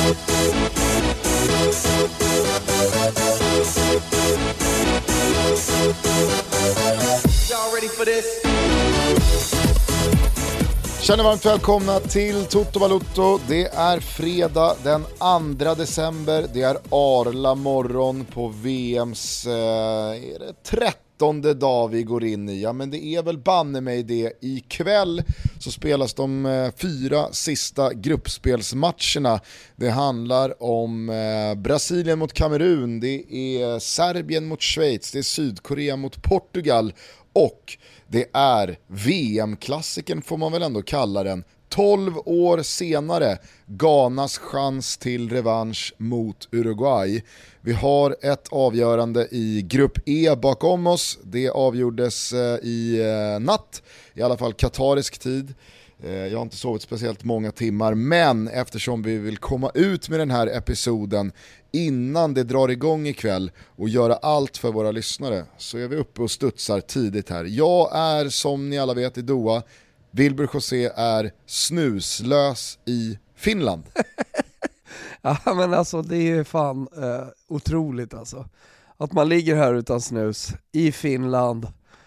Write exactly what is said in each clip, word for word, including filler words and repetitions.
Känner varmt välkomna till Toto Balotto. Det är fredag den andra december. Det är Arla morgon på V M:s eh, är det trettonde dag vi går in i. Ja, men det är väl banne mig det. Ikväll så spelas de eh, fyra sista gruppspelsmatcherna. Det handlar om eh, Brasilien mot Kamerun. Det är Serbien mot Schweiz. Det är Sydkorea mot Portugal. Och det är V M-klassiken får man väl ändå kalla den. tolv år senare, Ghanas chans till revansch mot Uruguay. Vi har ett avgörande i grupp E bakom oss. Det avgjordes i natt, i alla fall katarisk tid. Jag har inte sovit speciellt många timmar, men eftersom vi vill komma ut med den här episoden innan det drar igång ikväll och göra allt för våra lyssnare, så är vi uppe och studsar tidigt här. Jag är, som ni alla vet, i Doha. Wilbur José är snuslös i Finland. Ja, men alltså det är ju fan eh, otroligt alltså. Att man ligger här utan snus i Finland,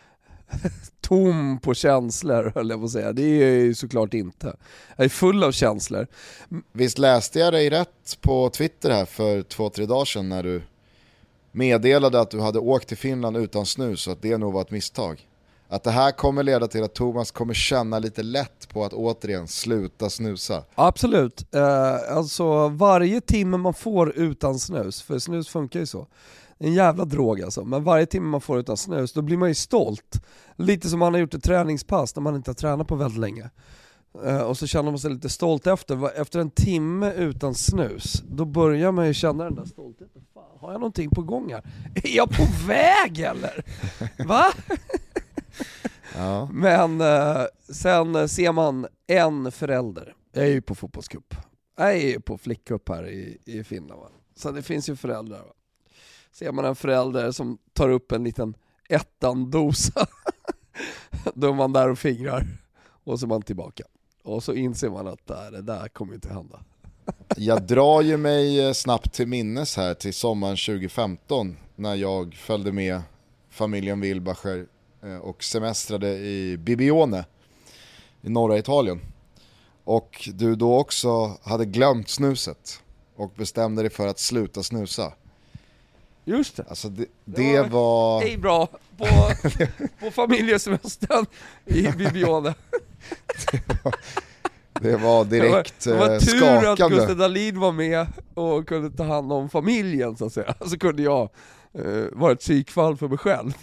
tom på känslor, höll jag på att säga. Det är ju såklart inte. Jag är full av känslor. Visst läste jag dig rätt på Twitter här för två, tre dagar sedan när du meddelade att du hade åkt till Finland utan snus och att det nog var ett misstag. Att det här kommer leda till att Thomas kommer känna lite lätt på att återigen sluta snusa. Absolut. Eh, alltså varje timme man får utan snus, för snus funkar ju så. En jävla drog alltså. Men varje timme man får utan snus, då blir man ju stolt. Lite som man har gjort ett träningspass när man inte har tränat på väldigt länge. Uh, och så känner man sig lite stolt efter. Efter en timme utan snus, då börjar man ju känna den där stoltheten. Fan, har jag någonting på gång här? Är jag på väg eller? Va? Ja. Men uh, sen ser man en förälder. Jag är ju på fotbollscup. Jag är ju på flickcup här i, i Finland. Va? Så det finns ju föräldrar, va? Ser man en förälder som tar upp en liten ettan-dosa, då är man där och fingrar och så är man tillbaka. Och så inser man att där, det där kommer inte hända. Jag drar ju mig snabbt till minnes här till sommaren tjugo femton när jag följde med familjen Wilbacher och semestrade i Bibione i norra Italien. Och du då också hade glömt snuset och bestämde dig för att sluta snusa. Just det. Alltså det, det var... var... Hej bra på, på familjesemestern i Bibione. det, var, det var direkt det var, det var tur skakande. att Gustav Dahlin var med och kunde ta hand om familjen så att säga. Så kunde jag uh, vara ett psykfall för mig själv.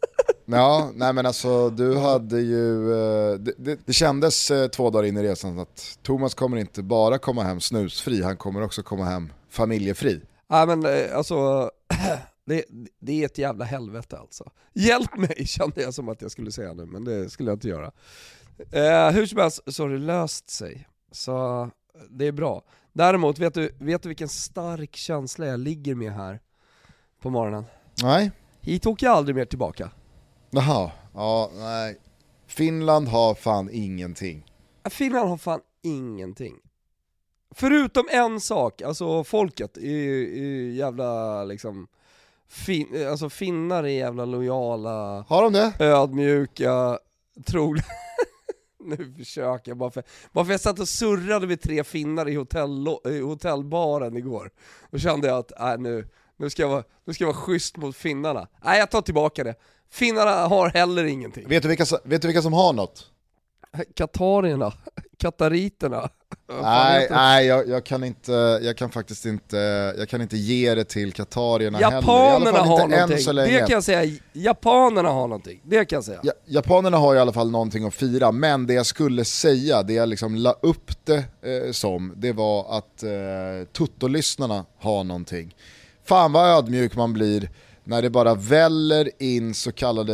Ja, nej men alltså du hade ju... Det, det, det kändes två dagar in i resan att Thomas kommer inte bara komma hem snusfri, han kommer också komma hem familjefri. Ja men alltså... Det, det är ett jävla helvete alltså. Hjälp mig, kände jag som att jag skulle säga nu, men det skulle jag inte göra. Eh, hur som helst så har det löst sig. Så det är bra. Däremot, vet du, vet du vilken stark känsla jag ligger med här på morgonen? Nej. Hit åker jag aldrig mer tillbaka. Jaha, ja, nej. Finland har fan ingenting. Finland har fan ingenting. Förutom en sak, alltså folket är, är jävla liksom... Fin, alltså finnar är jävla lojala. Har de det? Ödmjuka, troliga. Nu försöker jag bara för, bara för jag satt och surrade med tre finnar i, hotell, i hotellbaren igår. Då kände jag att äh, nu, nu, ska jag vara, nu ska jag vara schysst mot finnarna. Nej, jag tar tillbaka det. Finnarna har heller ingenting. Vet du vilka, vet du vilka som har något? Katarierna, katariterna. Nej, nej jag, jag kan inte, jag kan faktiskt inte, jag kan inte ge det till katarierna heller. Japanerna har någonting, det kan jag säga. Japanerna har någonting, det kan jag säga. Ja, japanerna har i alla fall någonting att fira, men det jag skulle säga, det jag liksom la upp det eh, som, det var att eh, Toto-lyssnarna har någonting. Fan vad ödmjuk man blir när det bara väller in så kallade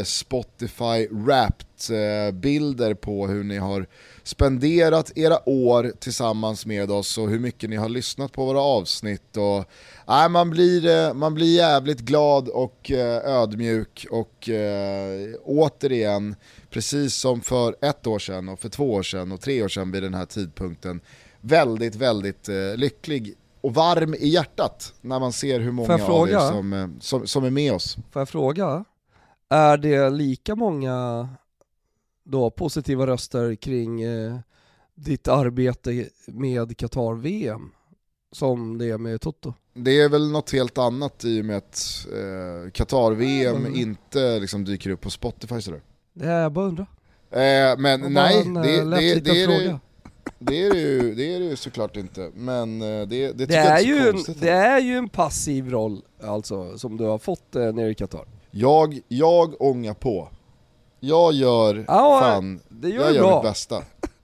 Spotify-wrapped-bilder på hur ni har spenderat era år tillsammans med oss och hur mycket ni har lyssnat på våra avsnitt. Och, nej, man, blir, man blir jävligt glad och ödmjuk och äh, återigen, precis som för ett år sedan och för två år sedan och tre år sedan vid den här tidpunkten, väldigt, väldigt äh, lycklig och varm i hjärtat när man ser hur många av er som, som, som är med oss. Får jag fråga, är det lika många då positiva röster kring eh, ditt arbete med Qatar-V M som det är med Toto? Det är väl något helt annat i och med att eh, Qatar-V M mm. inte liksom dyker upp på Spotify sådär. Det är jag bara undrar. Eh, men nej, en, det, det, det, det, är det, det är det ju det är det ju såklart inte. Men det, det, det, det är, är ju en, det är ju en passiv roll alltså, som du har fått eh, nere i Qatar. Jag, jag ångar på. Jag gör ja, fan, det gör jag gör bra. mitt bästa.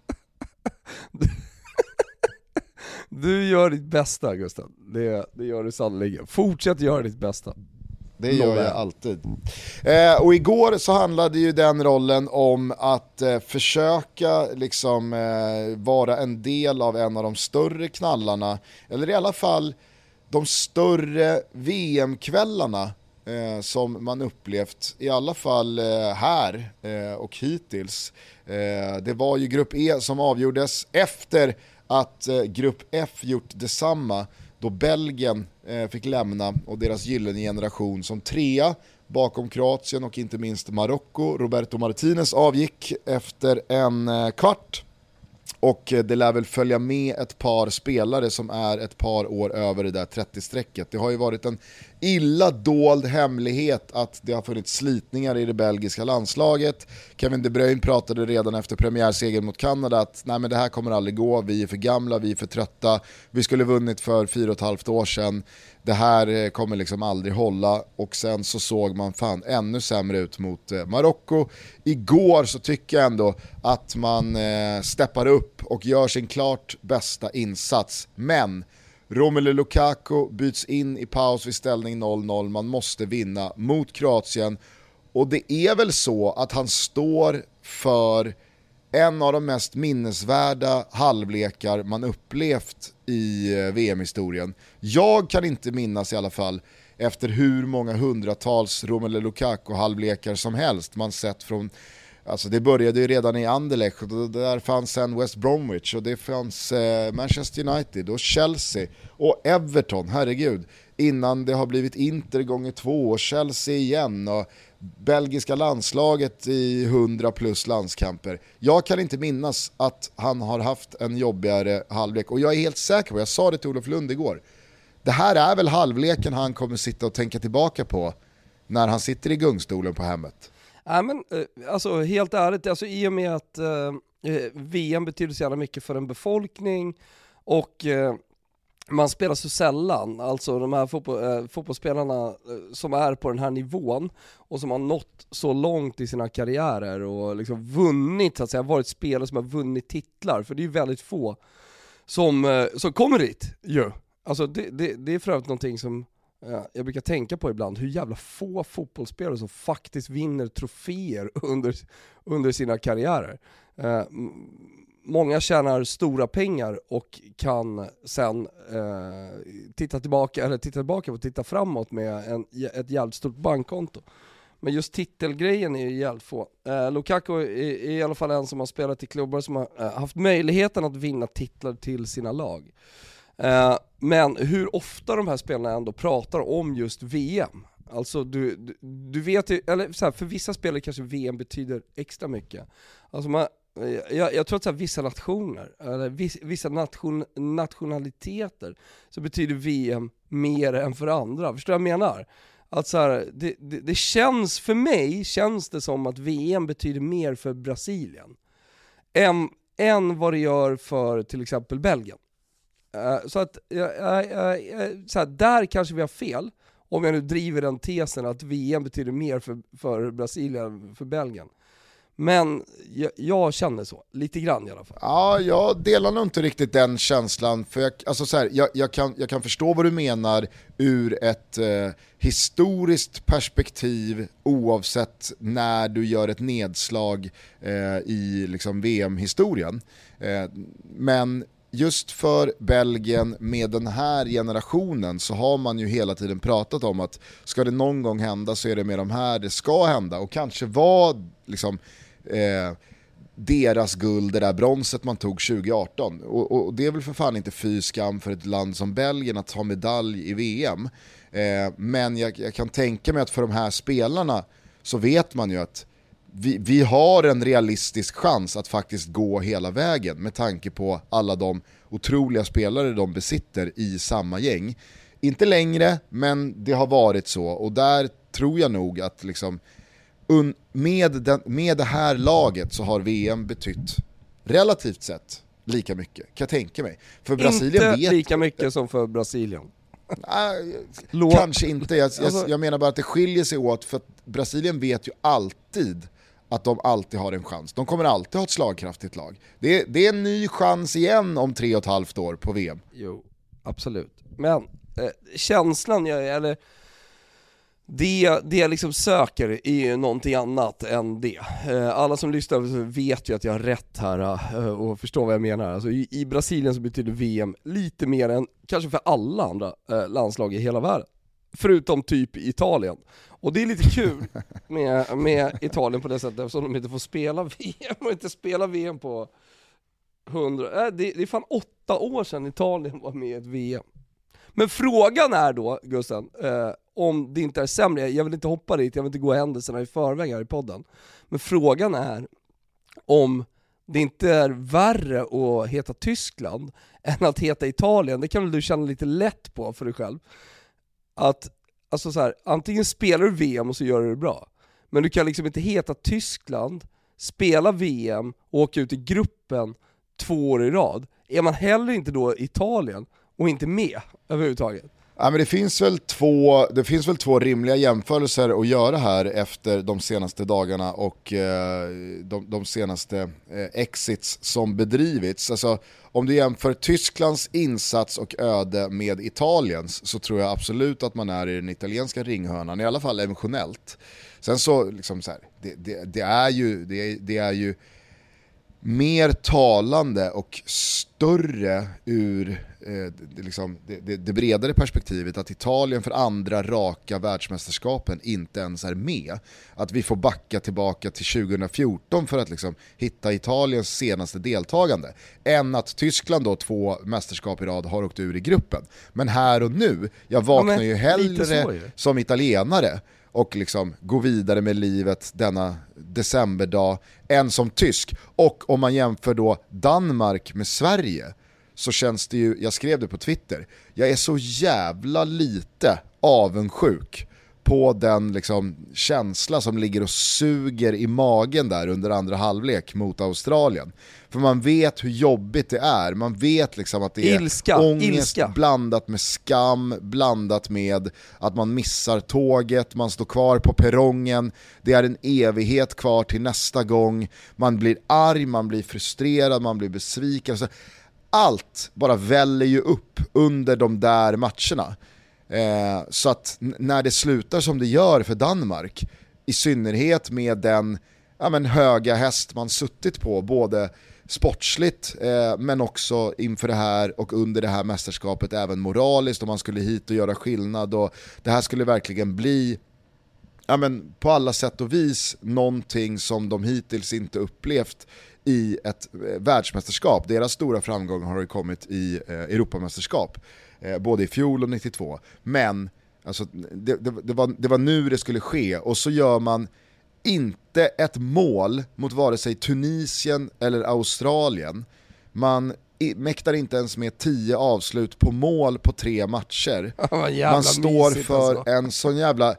Du gör ditt bästa, Gustav. Det, det gör du sannolikt. Fortsätt göra ditt bästa. Det gör jag alltid. Eh, och igår så handlade ju den rollen om att eh, försöka liksom eh, vara en del av en av de större knallarna, eller i alla fall de större V M-kvällarna eh, som man upplevt, i alla fall eh, här eh, och hittills. Eh, det var ju grupp E som avgjordes efter att eh, grupp F gjort detsamma, då Belgien eh, fick lämna och deras gyllene generation som trea bakom Kroatien och inte minst Marocko. Roberto Martinez avgick efter en eh, kvart och eh, det lär väl följa med ett par spelare som är ett par år över det där trettio-strecket. Det har ju varit en illa dold hemlighet att det har funnits slitningar i det belgiska landslaget. Kevin De Bruyne pratade redan efter premiärsegern mot Kanada att nej, men det här kommer aldrig gå, vi är för gamla, vi är för trötta, vi skulle vunnit för fyra och ett halvt år sedan, det här kommer liksom aldrig hålla. Och sen så såg man fan ännu sämre ut mot eh, Marocko. Igår så tycker jag ändå att man eh, steppar upp och gör sin klart bästa insats, men Romelu Lukaku byts in i paus vid ställning noll noll. Man måste vinna mot Kroatien. Och det är väl så att han står för en av de mest minnesvärda halvlekar man upplevt i V M-historien. Jag kan inte minnas i alla fall efter hur många hundratals Romelu Lukaku-halvlekar som helst man sett från. Alltså det började ju redan i Anderlecht och där fanns sen West Bromwich och det fanns eh, Manchester United och Chelsea och Everton, herregud, innan det har blivit Inter gånger två och Chelsea igen och belgiska landslaget i hundra plus landskamper. Jag kan inte minnas att han har haft en jobbigare halvlek och jag är helt säker på, jag sa det till Olof Lund igår, det här är väl halvleken han kommer sitta och tänka tillbaka på när han sitter i gungstolen på hemmet. Ja, men, alltså, helt ärligt, alltså, i och med att eh, V M betyder så jävla mycket för en befolkning och eh, man spelar så sällan, alltså de här fotboll, eh, fotbollsspelarna eh, som är på den här nivån och som har nått så långt i sina karriärer och liksom vunnit, så att säga, varit spelare som har vunnit titlar, för det är ju väldigt få som, eh, som kommer dit ju. Alltså det, det, det är för övrigt någonting som ja, jag brukar tänka på ibland, hur jävla få fotbollsspelare som faktiskt vinner troféer under, under sina karriärer. Eh, många tjänar stora pengar och kan sen eh, titta tillbaka eller titta tillbaka och titta framåt med en, ett jävligt stort bankkonto. Men just titelgrejen är ju jävligt få. Eh, Lukaku är, är i alla fall en som har spelat i klubbar som har eh, haft möjligheten att vinna titlar till sina lag. Uh, men hur ofta de här spelarna ändå pratar om just V M. Alltså du, du, du vet ju, eller så här, för vissa spelare kanske V M betyder extra mycket. Alltså man, jag, jag tror att så här, vissa nationer eller viss, vissa nation, nationaliteter så betyder V M mer än för andra. Förstår du vad jag menar? Att så här, det, det, det känns, för mig känns det som att V M betyder mer för Brasilien än, än vad det gör för till exempel Belgien. Uh, så att uh, uh, uh, så här, där kanske vi har fel om jag nu driver den tesen att V M betyder mer för, för Brasilien än för Belgien. Men jag, jag känner så, lite grann i alla fall. Ja, jag delar nog inte riktigt den känslan. För jag, alltså så här, jag, jag, kan, jag kan förstå vad du menar ur ett eh, historiskt perspektiv oavsett när du gör ett nedslag eh, i liksom V M-historien. Eh, men just för Belgien med den här generationen så har man ju hela tiden pratat om att ska det någon gång hända så är det med de här det ska hända. Och kanske var liksom, eh, deras guld, det där bronset man tog tjugo arton. Och, och det är väl för fan inte fy skam för ett land som Belgien att ha medalj i V M. Eh, men jag, jag kan tänka mig att för de här spelarna så vet man ju att vi, vi har en realistisk chans att faktiskt gå hela vägen med tanke på alla de otroliga spelare de besitter i samma gäng. Inte längre, men det har varit så. Och där tror jag nog att liksom, un, med, den, med det här laget så har V M betytt relativt sett lika mycket, kan jag tänka mig. För Brasilien inte vet lika mycket som för Brasilien. Nej, Lå- kanske inte. Jag, jag, Alltså- jag menar bara att det skiljer sig åt, för att Brasilien vet ju alltid att de alltid har en chans. De kommer alltid ha ett slagkraftigt lag. Det är, det är en ny chans igen om tre och ett halvt år på V M. Jo, absolut. Men eh, känslan, jag, eller det, det jag liksom söker är ju någonting annat än det. Eh, alla som lyssnar vet ju att jag har rätt här eh, och förstår vad jag menar. Alltså, i, i Brasilien så betyder V M lite mer än kanske för alla andra eh, landslag i hela världen. Förutom typ Italien. Och det är lite kul med, med Italien på det sättet, eftersom de inte får spela V M och inte spela V M på hundra... Äh, det, det är fan åtta år sedan Italien var med i ett V M. Men frågan är då, Gusten, eh, om det inte är sämre, jag vill inte hoppa dit, jag vill inte gå händelserna i förväg här i podden. Men frågan är om det inte är värre att heta Tyskland än att heta Italien. Det kan väl du känna lite lätt på för dig själv. Att, alltså så här, antingen spelar du V M och så gör du det bra. Men du kan liksom inte heta Tyskland, spela V M och åka ut i gruppen två år i rad. Är man heller inte då Italien och inte med överhuvudtaget? Ja, men det finns väl två, det finns väl två rimliga jämförelser att göra här efter de senaste dagarna och eh, de, de senaste eh, exits som bedrivits. Alltså, om du jämför Tysklands insats och öde med Italiens så tror jag absolut att man är i den italienska ringhörnan, i alla fall emotionellt. Sen så, liksom så här, det, det, det är ju... Det, det är ju mer talande och större ur eh, det, liksom, det, det, det bredare perspektivet att Italien för andra raka världsmästerskapen inte ens är med. Att vi får backa tillbaka till tjugo fjorton för att liksom hitta Italiens senaste deltagande. Än att Tyskland då två mästerskap i rad har åkt ur i gruppen. Men här och nu, jag vaknar ja, ju hellre så, ju. som italienare och liksom gå vidare med livet denna decemberdag än som tysk. Och om man jämför då Danmark med Sverige så känns det ju, jag skrev det på Twitter, jag är så jävla lite avundsjuk på den liksom känsla som ligger och suger i magen där under andra halvlek mot Australien. För man vet hur jobbigt det är. Man vet liksom att det är ilska, ångest ilska. blandat med skam, blandat med att man missar tåget, man står kvar på perrongen, det är en evighet kvar till nästa gång, man blir arg, man blir frustrerad, man blir besviken. Alltså, allt bara väller ju upp under de där matcherna. Eh, så att n- när det slutar som det gör för Danmark, i synnerhet med den ja, men höga häst man suttit på, både sportsligt eh, men också inför det här och under det här mästerskapet, även moraliskt, om man skulle hit och göra skillnad, och det här skulle verkligen bli ja, men på alla sätt och vis någonting som de hittills inte upplevt i ett eh, världsmästerskap. Deras stora framgång har ju kommit i eh, Europamästerskap, eh, både i fjol och nittiotvå, men alltså, det, det, det, var, det var nu det skulle ske, och så gör man inte ett mål mot vare sig Tunisien eller Australien. Man mäktar inte ens med tio avslut på mål på tre matcher. Man står för alltså. en sån jävla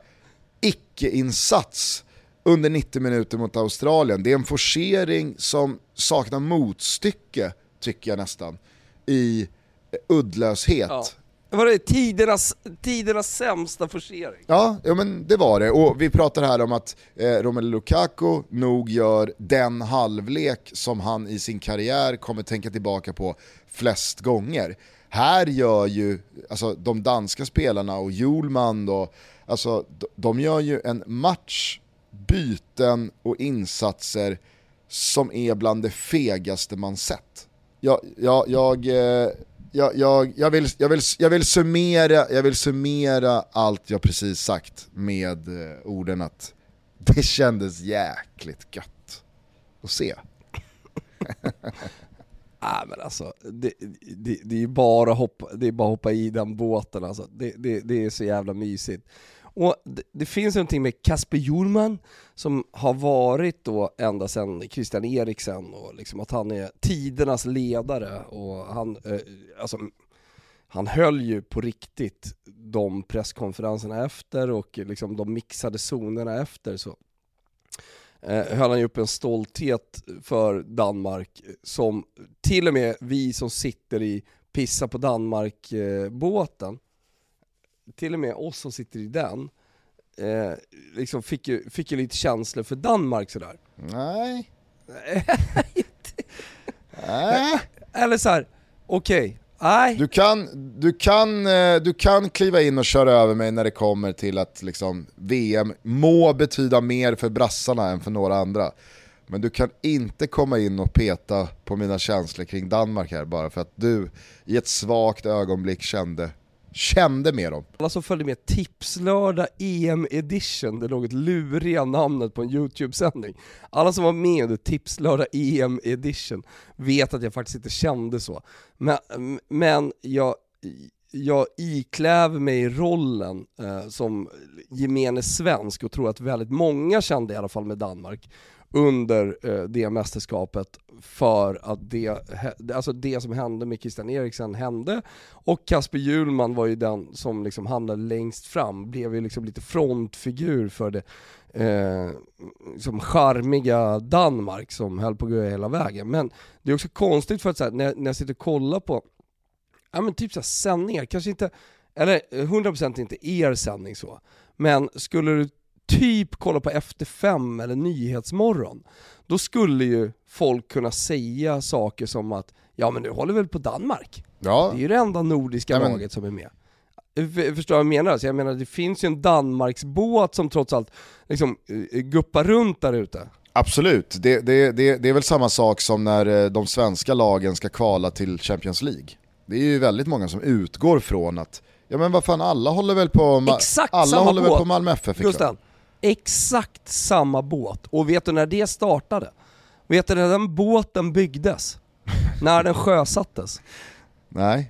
icke-insats under nittio minuter mot Australien. Det är en forcering som saknar motstycke, tycker jag nästan, i uddlöshet. Ja. Var det tidernas, tidernas sämsta forcering? Ja, ja, men det var det. Och vi pratar här om att eh, Romelu Lukaku nog gör den halvlek som han i sin karriär kommer tänka tillbaka på flest gånger. Här gör ju alltså, de danska spelarna och Hjulman då, alltså, de gör ju en match, byten och insatser som är bland det fegaste man sett. Jag... jag, jag eh, Jag, jag, jag, vill, jag, vill, jag, vill summera, jag vill summera allt jag precis sagt med eh, orden att det kändes jäkligt gött att se. Nej men alltså, det, det, det är bara hoppa, det är bara hoppa i den båten alltså. Det, det, det är så jävla mysigt. Och det, det finns någonting med Kasper Hjulman som har varit då ända sedan Christian Eriksen och liksom att han är tidernas ledare och han, eh, alltså, han höll ju på riktigt de presskonferenserna efter och liksom de mixade zonerna efter så eh, höll han ju upp en stolthet för Danmark som till och med vi som sitter i Pissa på Danmark-båten, till och med oss som sitter i den, eh, liksom fick ju, fick ju lite känslor för Danmark sådär. Nej. Nej. Eller så här, okej. Okay. Nej. Du kan, du, kan, du kan kliva in och köra över mig när det kommer till att liksom V M må betyda mer för brassarna än för några andra. Men du kan inte komma in och peta på mina känslor kring Danmark här bara för att du i ett svagt ögonblick kände, kände med dem. Alla som följde med Tipslördag E M Edition, det något luriga namnet på en YouTube-sändning. Alla som var med under Tipslördag E M Edition vet att jag faktiskt inte kände så. Men, men jag, jag ikläver mig i rollen eh, som gemene svensk och tror att väldigt många kände i alla fall med Danmark under eh, det mästerskapet för att det, alltså det som hände med Christian Eriksen hände och Kasper Hjulman var ju den som liksom hamnade längst fram, blev ju liksom lite frontfigur för det eh, som charmiga Danmark som höll på att gå hela vägen. Men det är också konstigt för att så här, när, när jag sitter och kollar på ja, men typ så här, sändningar, kanske inte, eller hundra procent inte er sändning så, men skulle du typ kolla på Efter fem eller Nyhetsmorgon, då skulle ju folk kunna säga saker som att ja men nu håller väl på Danmark. Ja. Det är ju det enda nordiska ja, men... laget som är med. Förstår vad jag menar? Så jag menar det finns ju en Danmarksbåt som trots allt liksom guppar runt där ute. Absolut, det, det, det, det är väl samma sak som när de svenska lagen ska kvala till Champions League. Det är ju väldigt många som utgår från att ja men vad fan, alla håller väl på Ma- Exakt alla samma håller båt. väl på Malmö F F. Gusten, exakt samma båt. Och vet du när det startade? Vet du när den båten byggdes? När den sjösattes? Nej.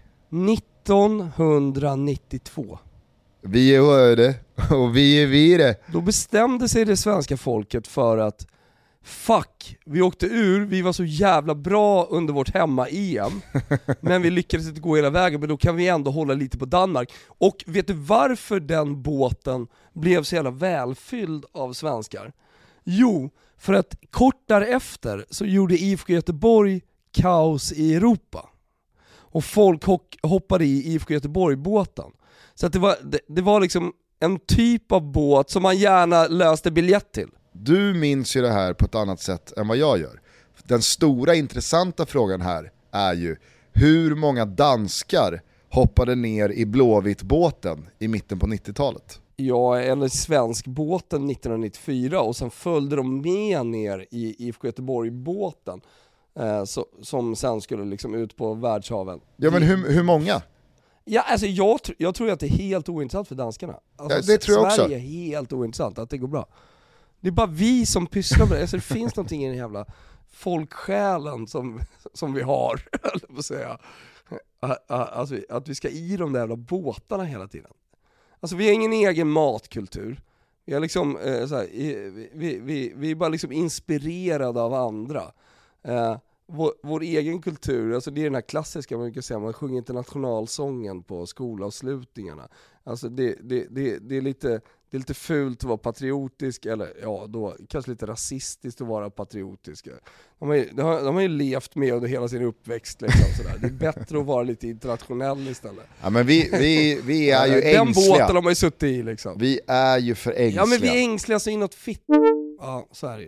nittonhundranittiotvå. Vi är det och vi är vi det. Då bestämde sig det svenska folket för att fuck, vi åkte ur, vi var så jävla bra under vårt hemma-E M men vi lyckades inte gå hela vägen, men då kan vi ändå hålla lite på Danmark. Och vet du varför den båten blev så jävla välfylld av svenskar? Jo, för att kort därefter så gjorde I F K Göteborg kaos i Europa och folk hoppade i I F K Göteborg-båten. Så att det var, det, det var liksom en typ av båt som man gärna löste biljett till. Du minns ju det här på ett annat sätt än vad jag gör. Den stora intressanta frågan här är ju hur många danskar hoppade ner i Blåvitt-båten i mitten på nittiotalet? Ja, eller svenskbåten nittonhundranittiofyra och sen följde de med ner i I F K Göteborg-båten eh, så, som sen skulle liksom ut på världshaven. Ja, men hur, hur många? Ja, alltså jag, jag tror att det är helt ointressant för danskarna. Alltså, ja, det tror jag Sverige också. är helt ointressant att det går bra. Det är bara vi som pysslar med det. Alltså det finns någonting i den jävla folksjälen som, som vi har, eller vad säga. Alltså, att vi ska i de där jävla båtarna hela tiden. Alltså vi har ingen egen matkultur. Vi är liksom eh, så här, vi, vi, vi är bara liksom inspirerade av andra. Eh, vår, vår egen kultur, alltså det är den här klassiska, man kan säga, man sjunger internationalsången på skolavslutningarna. Alltså det, det, det, det är lite det är lite fult att vara patriotisk, eller ja, då kanske lite rasistiskt att vara patriotisk. De har ju, de har, de har ju levt med under hela sin uppväxt liksom, sådär. Det är bättre att vara lite internationell istället. Ja, men vi, vi, vi är ju Den ängsliga. båten har man ju suttit i liksom. Vi är ju för ängsliga. Ja, men vi är ängsliga så inåt fitt. Ja, så är det ju.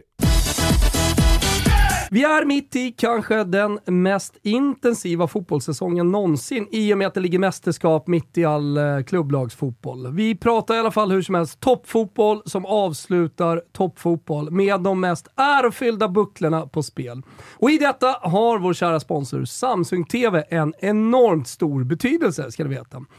Vi är mitt i kanske den mest intensiva fotbollssäsongen någonsin i och med att det ligger mästerskap mitt i all eh, klubblagsfotboll. Vi pratar i alla fall hur som helst toppfotboll som avslutar toppfotboll med de mest ärofyllda bucklorna på spel. Och i detta har vår kära sponsor Samsung T V en enormt stor betydelse, ska du veta.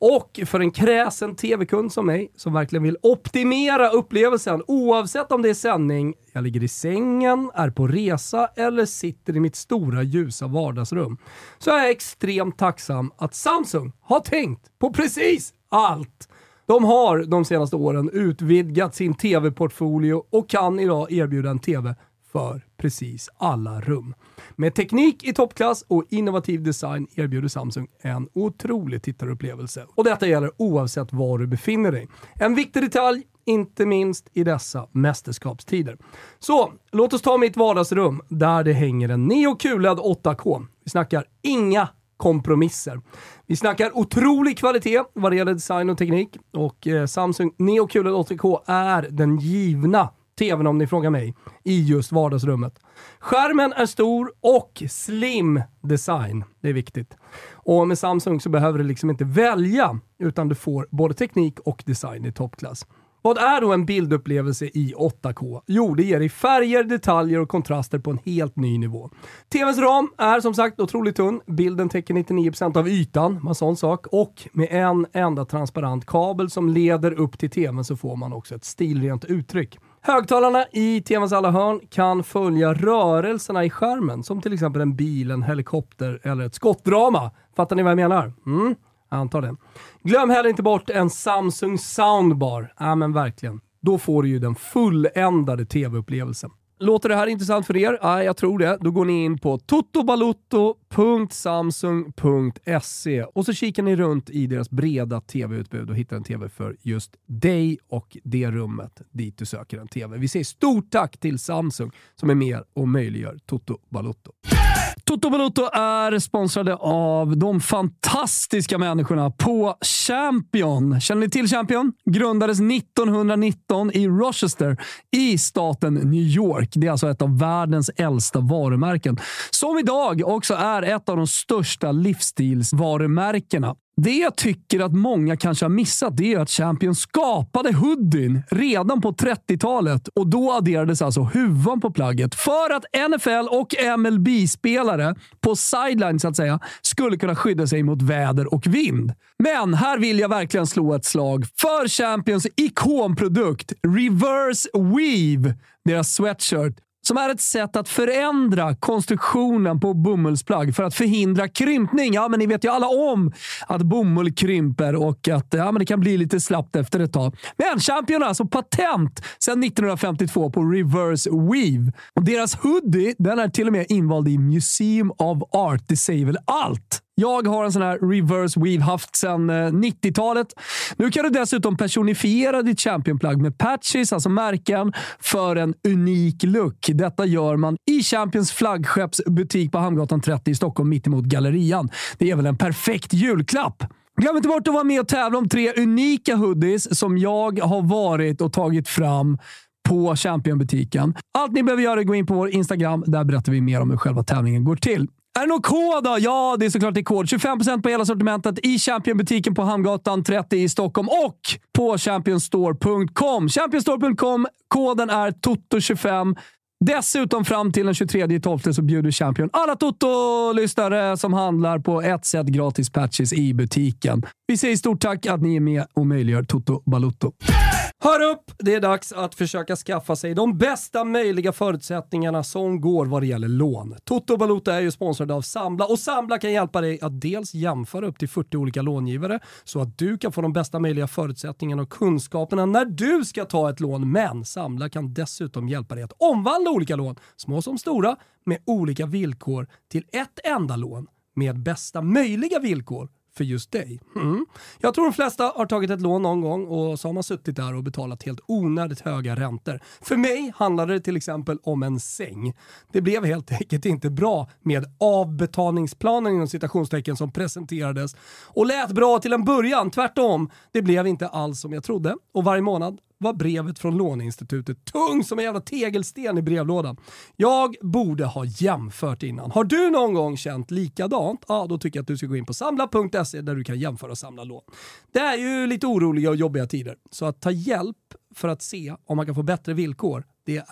Och för en kräsen tv-kund som mig som verkligen vill optimera upplevelsen oavsett om det är sändning, jag ligger i sängen, är på resa eller sitter i mitt stora ljusa vardagsrum, så är jag extremt tacksam att Samsung har tänkt på precis allt. De har de senaste åren utvidgat sin tv-portfolio och kan idag erbjuda en tv för precis alla rum. Med teknik i toppklass och innovativ design erbjuder Samsung en otrolig tittarupplevelse. Och detta gäller oavsett var du befinner dig. En viktig detalj, inte minst i dessa mästerskapstider. Så, låt oss ta mitt vardagsrum där det hänger en Neo Q L E D åtta K. Vi snackar inga kompromisser. Vi snackar otrolig kvalitet vad det gäller design och teknik. Och eh, Samsung Neo Q L E D åtta K är den givna tvn om ni frågar mig i just vardagsrummet. Skärmen är stor och slim design. Det är viktigt. Och med Samsung så behöver du liksom inte välja utan du får både teknik och design i toppklass. Vad är då en bildupplevelse i åtta K? Jo, det ger dig färger, detaljer och kontraster på en helt ny nivå. T V:ns ram är som sagt otroligt tunn. Bilden täcker nittionio procent av ytan, en sån sak. Och med en enda transparent kabel som leder upp till tvn så får man också ett stilrent uttryck. Högtalarna i tvns alla hörn kan följa rörelserna i skärmen, som till exempel en bil, en helikopter eller ett skottdrama. Fattar ni vad jag menar? Mm. Antar det. Glöm heller inte bort en Samsung Soundbar. Ja men verkligen. Då får du ju den fulländade tv-upplevelsen. Låter det här intressant för er? Ja, jag tror det. Då går ni in på totobalotto punkt samsung punkt se och så kikar ni runt i deras breda tv-utbud och hittar en tv för just dig och det rummet dit du söker en tv. Vi säger stort tack till Samsung som är med och möjliggör Toto Balotto. Toto Balotto är sponsrade av de fantastiska människorna på Champion. Känner ni till Champion? Grundades nittonhundranitton i Rochester i staten New York. Det är alltså ett av världens äldsta varumärken. Som idag också är ett av de största livsstilsvarumärkena. Det jag tycker att många kanske har missat det är att Champion skapade hoodien redan på trettiotalet och då adderades alltså huvan på plagget för att N F L och M L B-spelare på sideline så att säga skulle kunna skydda sig mot väder och vind. Men här vill jag verkligen slå ett slag för Champions ikonprodukt Reverse Weave, deras sweatshirt, som är ett sätt att förändra konstruktionen på bomullsplagg för att förhindra krympning. Ja, men ni vet ju alla om att bomull krymper och att ja, men det kan bli lite slappt efter ett tag. Men Champion har alltså patent sedan nittonhundrafemtiotvå på Reverse Weave. Och deras hoodie, den är till och med invald i Museum of Art. Det säger väl allt. Jag har en sån här Reverse Weave haft sedan nittiotalet. Nu kan du dessutom personifiera ditt Champion-plagg med patches, alltså märken, för en unik look. Detta gör man i Champions flaggskeppsbutik på Hamngatan trettio i Stockholm mitt emot Gallerian. Det är väl en perfekt julklapp. Glöm inte bort att vara med och tävla om tre unika hoodies som jag har varit och tagit fram på Champion-butiken. Allt ni behöver göra är att gå in på vår Instagram. Där berättar vi mer om hur själva tävlingen går till. Är det någon kod då? Ja, det är såklart det kod. tjugofem procent på hela sortimentet i Champion-butiken på Hamngatan trettio i Stockholm och på championstore punkt com. championstore punkt com, koden är toto tjugofem. Dessutom fram till den tjugotredje december så bjuder Champion alla Toto-lyssnare som handlar på ett sätt gratis patches i butiken. Vi säger stort tack att ni är med och möjliggör Toto Balotto. Hör upp! Det är dags att försöka skaffa sig de bästa möjliga förutsättningarna som går vad det gäller lån. Toto Balotto är ju sponsrad av Sambla och Sambla kan hjälpa dig att dels jämföra upp till fyrtio olika långivare så att du kan få de bästa möjliga förutsättningarna och kunskaperna när du ska ta ett lån. Men Sambla kan dessutom hjälpa dig att omvandla olika lån, små som stora, med olika villkor till ett enda lån med bästa möjliga villkor för just dig. Mm. Jag tror de flesta har tagit ett lån någon gång och så har man suttit där och betalat helt onödigt höga räntor. För mig handlade det till exempel om en säng. Det blev helt enkelt inte bra med avbetalningsplanen inom citationstecken som presenterades och lät bra till en början. Tvärtom, det blev inte alls som jag trodde och varje månad var brevet från låneinstitutet tung som en jävla tegelsten i brevlådan. Jag borde ha jämfört innan. Har du någon gång känt likadant? Ja, då tycker jag att du ska gå in på sambla punkt se där du kan jämföra och samla lån. Det är ju lite oroliga och jobbiga tider. Så att ta hjälp för att se om man kan få bättre villkor, det är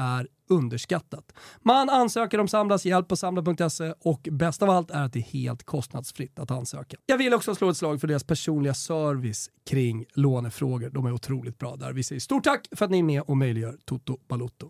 underskattat. Man ansöker om Samlas hjälp på samla punkt se och bäst av allt är att det är helt kostnadsfritt att ansöka. Jag vill också slå ett slag för deras personliga service kring lånefrågor. De är otroligt bra där. Vi säger stort tack för att ni är med och möjliggör Toto Balotto.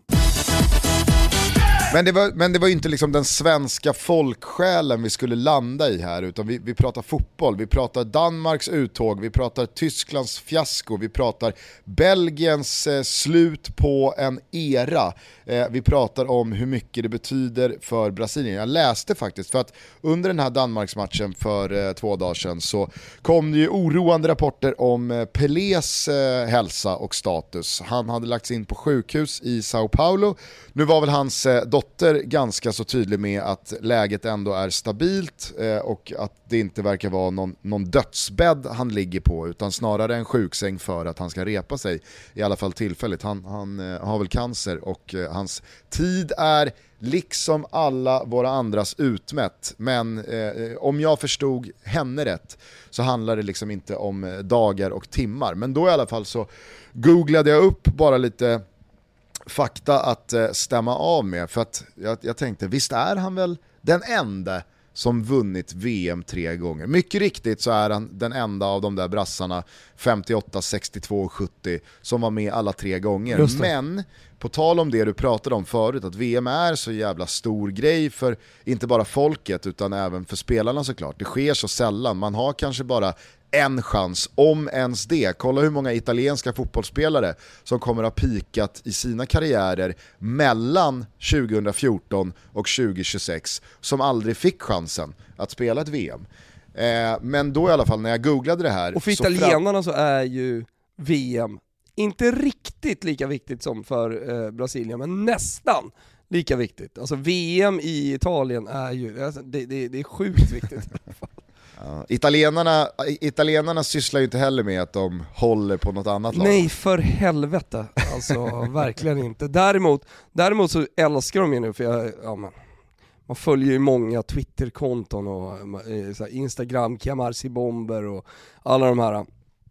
Men det var, men det var ju inte liksom den svenska folksjälen vi skulle landa i här, utan vi, vi pratar fotboll, vi pratar Danmarks uttåg, vi pratar Tysklands fiasko, vi pratar Belgiens eh, slut på en era, eh, vi pratar om hur mycket det betyder för Brasilien. Jag läste faktiskt, för att under den här Danmarksmatchen för eh, två dagar sedan så kom det ju oroande rapporter om eh, Pelés eh, hälsa och status. Han hade lagts in på sjukhus i Sao Paulo. Nu var väl hans eh, dotter ganska så tydlig med att läget ändå är stabilt eh, och att det inte verkar vara någon, någon dödsbädd han ligger på, utan snarare en sjuksäng för att han ska repa sig, i alla fall tillfälligt. Han, han eh, har väl cancer och eh, hans tid är liksom alla våra andras utmätt. Men eh, om jag förstod henne rätt så handlar det liksom inte om dagar och timmar. Men då i alla fall så googlade jag upp bara lite fakta att eh, stämma av med, för att jag, jag tänkte, visst är han väl den enda som vunnit V M tre gånger. Mycket riktigt så är han den enda av de där brassarna femtioåtta, sextiotvå och sjuttio som var med alla tre gånger. Men på tal om det du pratade om förut, att V M är så jävla stor grej för inte bara folket utan även för spelarna såklart. Det sker så sällan, man har kanske bara en chans, om ens det. Kolla hur många italienska fotbollsspelare som kommer att ha pikat i sina karriärer mellan tjugohundrafjorton och tjugohundratjugosex som aldrig fick chansen att spela ett V M. Eh, men då i alla fall när jag googlade det här... Och för så italienarna fram... så är ju V M inte riktigt lika viktigt som för eh, Brasilien, men nästan lika viktigt. Alltså V M i Italien är ju... Alltså, det, det, det är sjukt viktigt. Ja, italienarna, italienarna sysslar ju inte heller med att de håller på något annat lag. Nej, för helvete. Alltså, verkligen inte. Däremot, däremot så älskar de ju nu, för jag, ja, man, man följer ju många Twitter-konton och så här, Instagram, Kiamarsi-bomber och alla de här.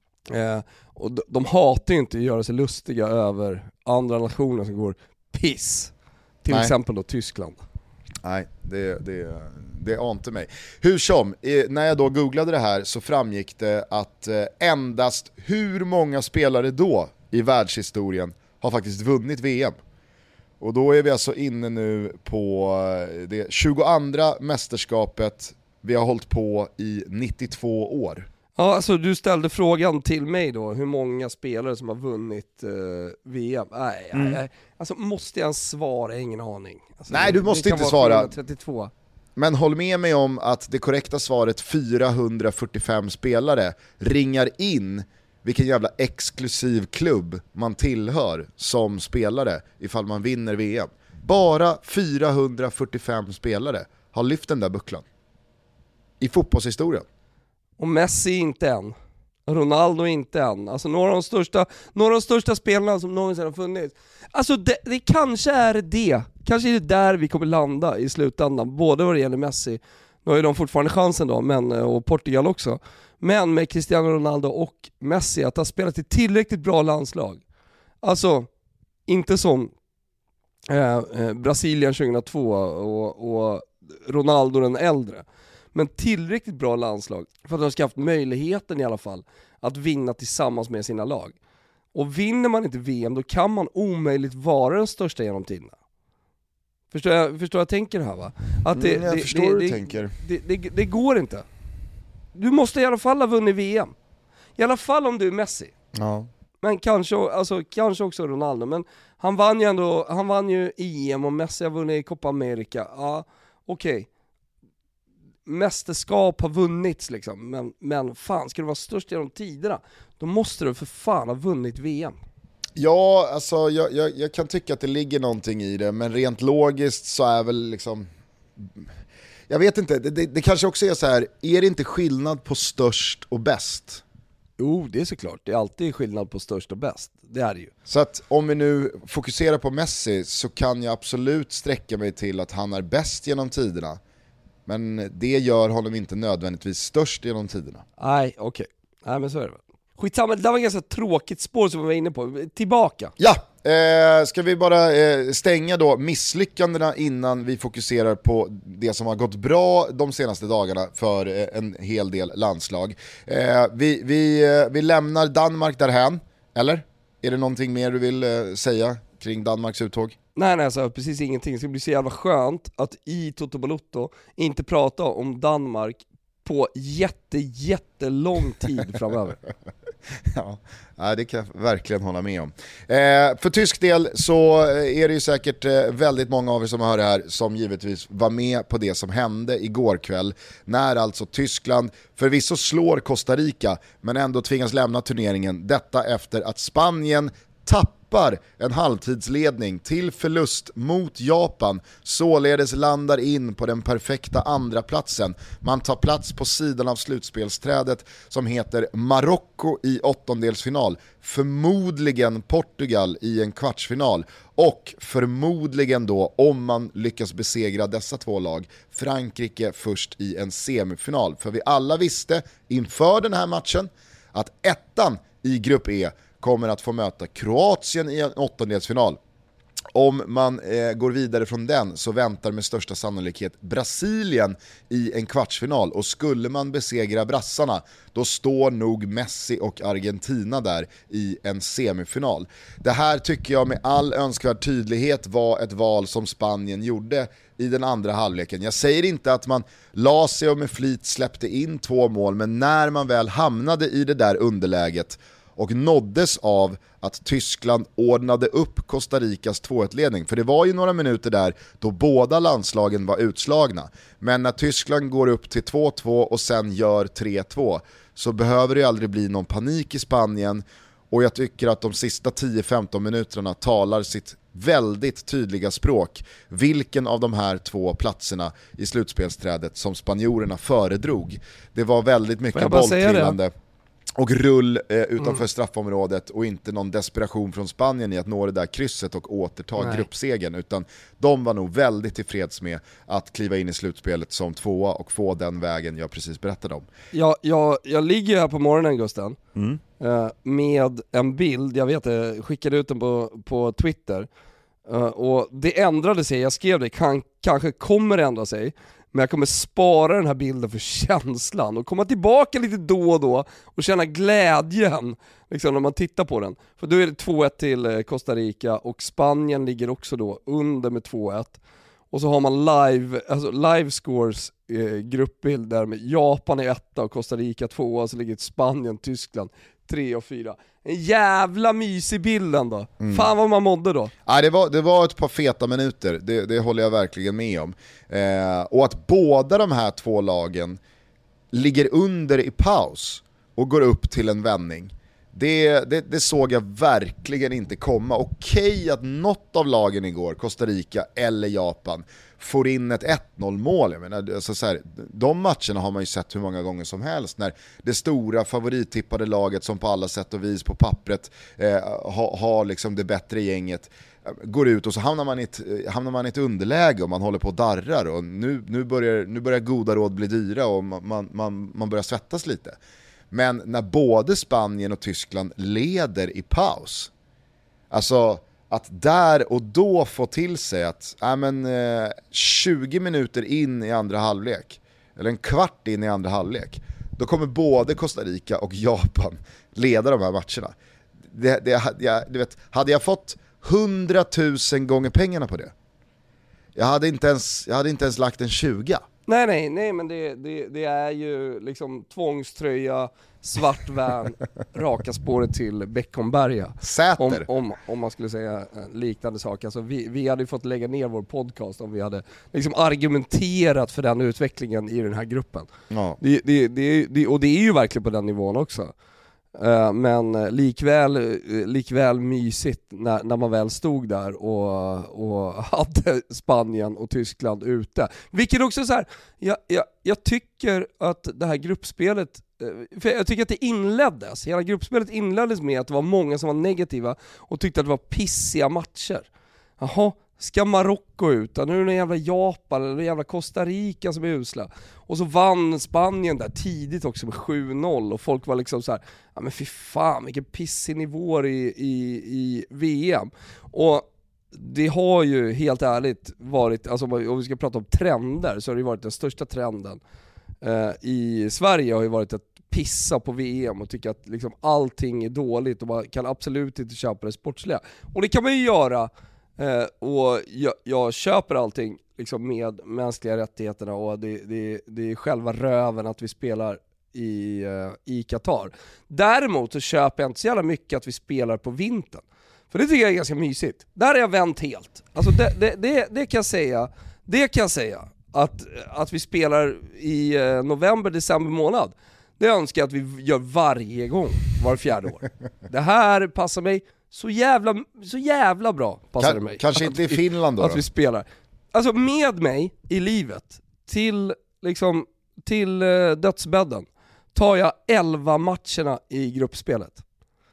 Eh, och de, de hatar ju inte att göra sig lustiga över andra nationer som går piss. Till Nej. exempel då Tyskland. Nej, det, det, det ante mig. Hur som, när jag då googlade det här så framgick det att endast hur många spelare då i världshistorien har faktiskt vunnit V M. Och då är vi alltså inne nu på det tjugoandra mästerskapet. Vi har hållit på i nittiotvå år. Ja, alltså du ställde frågan till mig då, hur många spelare som har vunnit uh, V M. Nej, mm. nej, alltså måste jag svara? Ingen aning. Alltså, Nej, du måste inte svara. trettiotvå. Men håll med mig om att det korrekta svaret fyrahundrafyrtiofem spelare ringar in vilken jävla exklusiv klubb man tillhör som spelare ifall man vinner V M. Bara fyrahundrafyrtiofem spelare har lyft den där bucklan i fotbollshistorien. Och Messi inte än. Ronaldo inte än. Alltså några av de största, några av de största spelarna som någonsin har funnits. Alltså det, det kanske är det. Kanske är det där vi kommer landa i slutändan. Både vad det gäller Messi. Nu har ju de fortfarande chansen då, men, och Portugal också. Men med Cristiano Ronaldo och Messi att ha spelat i tillräckligt bra landslag. Alltså, inte som eh, eh, Brasilien tjugohundratvå och, och Ronaldo den äldre. Men tillräckligt bra landslag för att de ska haft möjligheten i alla fall att vinna tillsammans med sina lag. Och vinner man inte V M då kan man omöjligt vara den största genom tiderna. Förstår jag, förstår jag tänker här va? Att det, mm, jag det, förstår det, hur du det, tänker. Det, det, det, det går inte. Du måste i alla fall ha vunnit V M. I alla fall om du är Messi. Ja. Men kanske, alltså, kanske också Ronaldo. Men han vann ju ändå, han vann ju E M och Messi har vunnit i Copa America. Ja, okej. Okay. Mästerskap har vunnits liksom, men, men fan, ska du vara störst genom tiderna då måste du för fan ha vunnit V M. Ja, alltså jag, jag, jag kan tycka att det ligger någonting i det, men rent logiskt så är väl liksom, jag vet inte, det, det, det kanske också är så här, är det inte skillnad på störst och bäst? Jo, det är såklart, det är alltid skillnad på störst och bäst, det är det ju. Så att om vi nu fokuserar på Messi så kan jag absolut sträcka mig till att han är bäst genom tiderna. Men det gör honom inte nödvändigtvis störst genom tiderna. Nej, okej. Okay. Nej, men så är det väl. Skitsamma, det där var ett ganska tråkigt spår som vi var inne på. Tillbaka. Ja, Eh, ska vi bara eh, stänga då misslyckandena innan vi fokuserar på det som har gått bra de senaste dagarna för eh, en hel del landslag. Eh, vi, vi, eh, vi lämnar Danmark därhän, eller? Är det någonting mer du vill eh, säga kring Danmarks uttåg? Nej nej, alltså, precis ingenting. Det ska bli så jävla skönt att i Toto Balotto inte prata om Danmark på jätte, jättelång tid framöver. Ja, det kan jag verkligen hålla med om. Eh, för tysk del så är det ju säkert eh, väldigt många av er som hör det här som givetvis var med på det som hände igår kväll, när alltså Tyskland förvisso slår Costa Rica men ändå tvingas lämna turneringen, detta efter att Spanien tappar en halvtidsledning till förlust mot Japan, således landar in på den perfekta andra platsen. Man tar plats på sidan av slutspelsträdet som heter Marocko i åttondelsfinal, förmodligen Portugal i en kvartsfinal och förmodligen då, om man lyckas besegra dessa två lag, Frankrike först i en semifinal. För vi alla visste inför den här matchen att ettan i grupp E kommer att få möta Kroatien i en åttondelsfinal. Om man eh, går vidare från den så väntar med största sannolikhet Brasilien i en kvartsfinal, och skulle man besegra brassarna då står nog Messi och Argentina där i en semifinal. Det här tycker jag med all önskvärd tydlighet var ett val som Spanien gjorde i den andra halvleken. Jag säger inte att man la sig och med flit släppte in två mål, men när man väl hamnade i det där underläget och nåddes av att Tyskland ordnade upp Costa Ricas två ett-ledning. För det var ju några minuter där då båda landslagen var utslagna. Men när Tyskland går upp till två två och sen gör tre två så behöver det aldrig bli någon panik i Spanien. Och jag tycker att de sista tio femton minuterna talar sitt väldigt tydliga språk. Vilken av de här två platserna i slutspelsträdet som spanjorerna föredrog. Det var väldigt mycket bolltrillande och rull eh, utanför mm. straffområdet, och inte någon desperation från Spanien i att nå det där krysset och återta Nej. gruppsegen, utan de var nog väldigt tillfreds med att kliva in i slutspelet som tvåa och få den vägen jag precis berättade om. Jag, jag, jag ligger här på morgonen, Gusten, mm. eh, med en bild, jag vet jag skickade ut den på, på Twitter, eh, och det ändrade sig, jag skrev det, kan, kanske kommer ändra sig, men jag kommer spara den här bilden för känslan och komma tillbaka lite då och då och känna glädjen liksom, när man tittar på den. För då är det två ett till Costa Rica och Spanien ligger också då under med två ett. Och så har man live, alltså live scores eh, gruppbild där med Japan i etta och Costa Rica två, och så ligger Spanien, Tyskland tre och fyra. En jävla mysig bild ändå. Mm. Fan vad man mådde då. Ja, det, var, det var ett par feta minuter, det, det håller jag verkligen med om. Eh, och att båda de här två lagen ligger under i paus och går upp till en vändning, det, det, det såg jag verkligen inte komma. Okej att något av lagen igår, Costa Rica eller Japan, får in ett ett noll mål. Jag menar, alltså så här, de matcherna har man ju sett hur många gånger som helst, när det stora favorittippade laget som på alla sätt och vis på pappret eh, har ha liksom det bättre gänget går ut, och så hamnar man i ett, hamnar man i ett underläge och man håller på och darrar, och nu, nu, börjar, nu börjar goda råd bli dyra och man, man, man börjar svettas lite. Men när både Spanien och Tyskland leder i paus, alltså att där och då få till sig att äh men, eh, tjugo minuter in i andra halvlek, eller en kvart in i andra halvlek, då kommer både Costa Rica och Japan leda de här matcherna. Det, det, jag, du vet, hade jag fått hundratusen gånger pengarna på det, jag hade inte ens, jag hade inte ens lagt en tjugo. Nej, nej, nej, men det, det, det är ju liksom tvångströja, svart van, raka spåret till Beckomberga. Säter. Om, om, om man skulle säga liknande saker. Alltså vi, vi hade fått lägga ner vår podcast om vi hade liksom argumenterat för den utvecklingen i den här gruppen. Ja. Det, det, det, det, och det är ju verkligen på den nivån också. Uh, men likväl, likväl mysigt när, när man väl stod där och, och hade Spanien och Tyskland ute. Vilket också så här, jag, jag, jag tycker att det här gruppspelet, för jag tycker att det inleddes, hela gruppspelet inleddes med att det var många som var negativa och tyckte att det var pissiga matcher. Jaha, ska Marocko ut, nu är det en jävla Japan eller en jävla Costa Rica som är usla. Och så vann Spanien där tidigt också med sju noll och folk var liksom så här, ja men fy fan vilken pissig nivåer i, i, i V M. Och det har ju helt ärligt varit, alltså om vi ska prata om trender, så har det varit den största trenden eh, i Sverige har ju varit att pissa på V M och tycka att liksom allting är dåligt och man kan absolut inte köpa det sportsliga. Och det kan man ju göra, eh, och jag, jag köper allting liksom med mänskliga rättigheterna, och det, det, det är själva röven att vi spelar i, uh, i Qatar. Däremot så köper jag inte så jävla mycket att vi spelar på vintern. För det tycker jag är ganska mysigt. Där är jag vänt helt. Alltså det, det, det, det kan jag säga. Det kan jag säga. Att, att vi spelar i uh, november, december månad. Det önskar jag att vi gör varje gång, var fjärde år. Det här passar mig så jävla, så jävla bra. Passar Kan, det mig. Kanske inte i Finland då? Att då? vi spelar. Alltså med mig i livet till, liksom, till uh, dödsbädden tar jag elva matcherna i gruppspelet.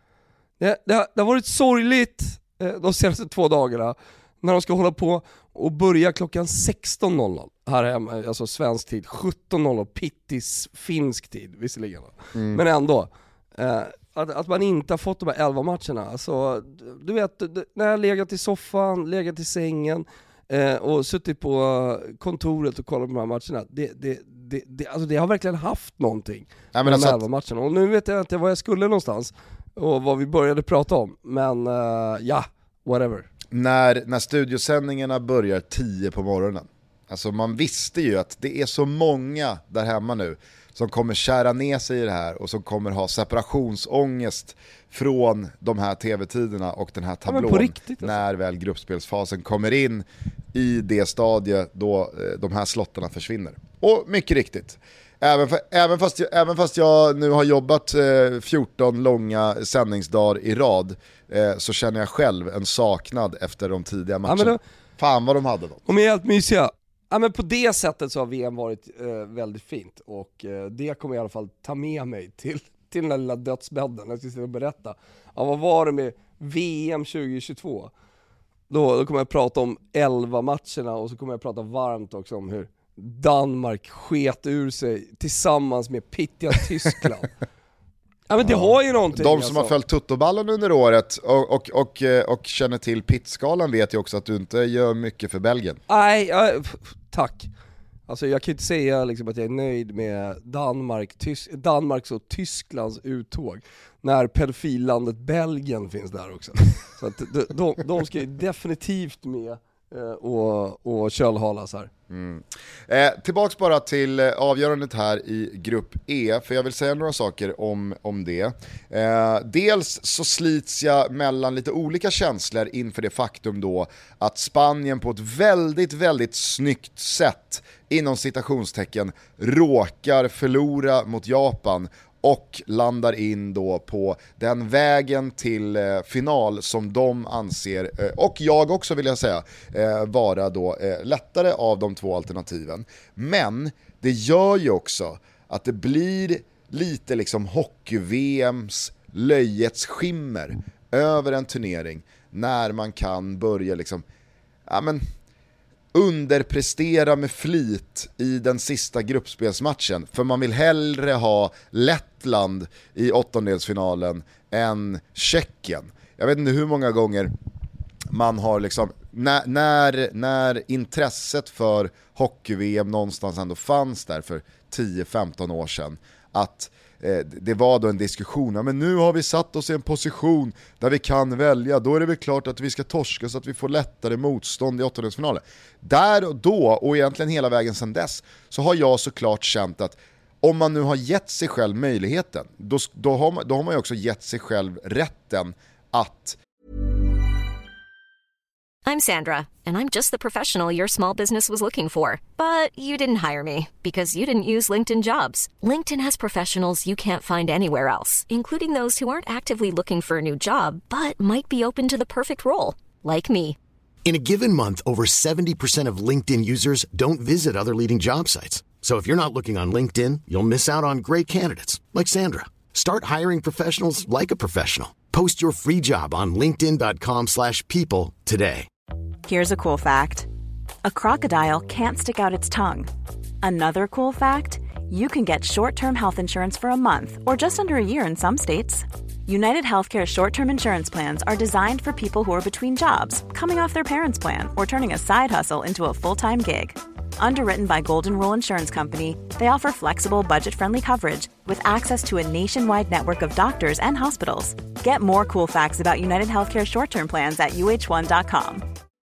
Det, det, har, det har varit sorgligt eh, de senaste två dagarna när de ska hålla på och börja klockan sexton noll noll här hemma, alltså svensk tid, sjutton noll noll pittis finsk tid visserligen. Mm. Men ändå eh, att, att man inte har fått de här elva matcherna. Alltså, du vet, när jag legat i soffan, legat i sängen eh, och suttit på kontoret och kollat på de här matcherna, det, det Det, det, alltså det har verkligen haft någonting. Ja, men alltså att... matchen. Och nu vet jag inte var jag skulle någonstans och vad vi började prata om. Men uh, ja, whatever. När, när studiosändningarna börjar tio på morgonen. Alltså man visste ju att det är så många där hemma nu som kommer kära ner sig i det här och som kommer ha separationsångest från de här tv-tiderna och den här tablån, ja, riktigt, alltså. När väl gruppspelsfasen kommer in i det stadie då eh, de här slottarna försvinner. Och mycket riktigt, även, för, även, fast jag, även fast jag nu har jobbat eh, fjorton långa sändningsdagar i rad eh, så känner jag själv en saknad efter de tidiga matcherna. Ja, då, fan vad de hade då. De är helt mysiga. Ja, men på det sättet så har V M varit eh, väldigt fint, och eh, det kommer jag i alla fall ta med mig till, till den här lilla dödsbädden. Jag ska berätta, ja, vad var det med V M tjugohundratjugotvå? Då, då kommer jag prata om elva matcherna, och så kommer jag prata varmt också om hur Danmark sket ur sig tillsammans med pittiga Tyskland. Ja, men det ja. har ju någonting. De som alltså. har följt tuttoballen under året och, och, och, och känner till pittskalan vet ju också att du inte gör mycket för Belgien. Nej, ja, tack. Alltså jag kan inte säga liksom att jag är nöjd med Danmark, Tys- Danmarks och Tysklands uttåg när pedofillandet Belgien finns där också. Så att de, de, de ska ju definitivt med och, och kölhalas här. Mm. Eh, tillbaks bara till eh, avgörandet här i grupp E, för jag vill säga några saker om, om det. Eh, dels så slits jag mellan lite olika känslor inför det faktum då att Spanien på ett väldigt, väldigt snyggt sätt inom citationstecken råkar förlora mot Japan och landar in då på den vägen till eh, final som de anser, eh, och jag också vill jag säga, eh, vara då eh, lättare av de två alternativen. Men det gör ju också att det blir lite liksom hockey-V M:s löjets skimmer över en turnering när man kan börja liksom, ja men underprestera med flit i den sista gruppspelsmatchen, för man vill hellre ha Lettland i åttondelsfinalen än Tjeckien. Jag vet inte hur många gånger man har liksom, när, när, när intresset för hockey-V M någonstans ändå fanns där för tio femton år sedan, att eh, det var då en diskussion, ja, men nu har vi satt oss i en position där vi kan välja, då är det väl klart att vi ska torska så att vi får lättare motstånd i åttondelsfinalen. Där och då, och egentligen hela vägen sedan dess, så har jag såklart känt att om man nu har gett sig själv möjligheten, då, då, har, man, då har man ju också gett sig själv rätten att... I'm Sandra, and I'm just the professional your small business was looking for. But you didn't hire me because you didn't use LinkedIn Jobs. LinkedIn has professionals you can't find anywhere else, including those who aren't actively looking for a new job, but might be open to the perfect role, like me. In a given month, over seventy percent of LinkedIn users don't visit other leading job sites. So if you're not looking on LinkedIn, you'll miss out on great candidates, like Sandra. Start hiring professionals like a professional. Post your free job on linkedin dot com slash people today. Here's a cool fact. A crocodile can't stick out its tongue. Another cool fact, you can get short-term health insurance for a month or just under a year in some states. United Healthcare short-term insurance plans are designed for people who are between jobs, coming off their parents' plan, or turning a side hustle into a full-time gig. Underwritten by Golden Rule Insurance Company, they offer flexible, budget-friendly coverage with access to a nationwide network of doctors and hospitals. Get more cool facts about United Healthcare short-term plans at u h one dot com.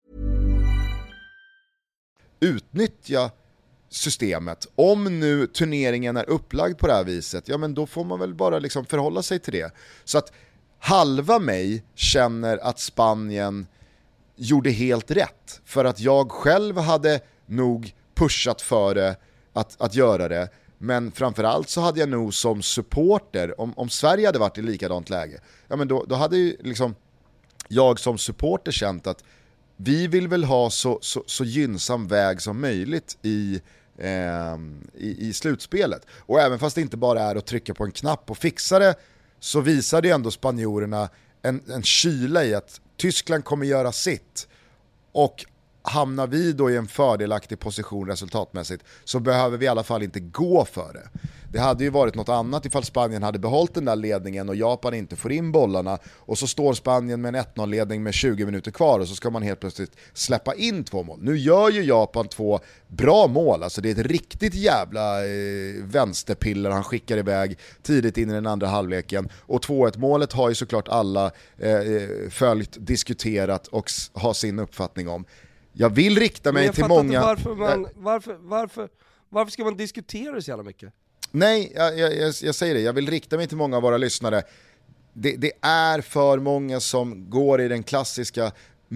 Utnyttja systemet. Om nu turneringen är upplagd på det här viset, ja men då får man väl bara liksom förhålla sig till det. Så att halva mig känner att Spanien gjorde helt rätt. För att jag själv hade nog pushat för det att, att göra det. Men framförallt så hade jag nog som supporter, om, om Sverige hade varit i likadant läge, ja men då, då hade ju liksom jag som supporter känt att vi vill väl ha så, så, så gynnsam väg som möjligt i, eh, i, i slutspelet. Och även fast det inte bara är att trycka på en knapp och fixa det, så visar det ändå spanjorerna en, en kyla i att Tyskland kommer göra sitt. Och hamnar vi då i en fördelaktig position resultatmässigt, så behöver vi i alla fall inte gå för det. Det hade ju varit något annat ifall Spanien hade behållit den där ledningen och Japan inte får in bollarna, och så står Spanien med en ett noll-ledning med tjugo minuter kvar och så ska man helt plötsligt släppa in två mål. Nu gör ju Japan två bra mål, alltså det är ett riktigt jävla eh, vänsterpiller han skickar iväg tidigt in i den andra halvleken, och två ett målet har ju såklart alla eh, följt, diskuterat och s- har sin uppfattning om. Jag vill rikta mig till många... Varför, man, varför, varför, varför ska man diskutera det så jävla mycket? Nej, jag, jag, jag säger det. Jag vill rikta mig till många av våra lyssnare. Det, det är för många som går i den klassiska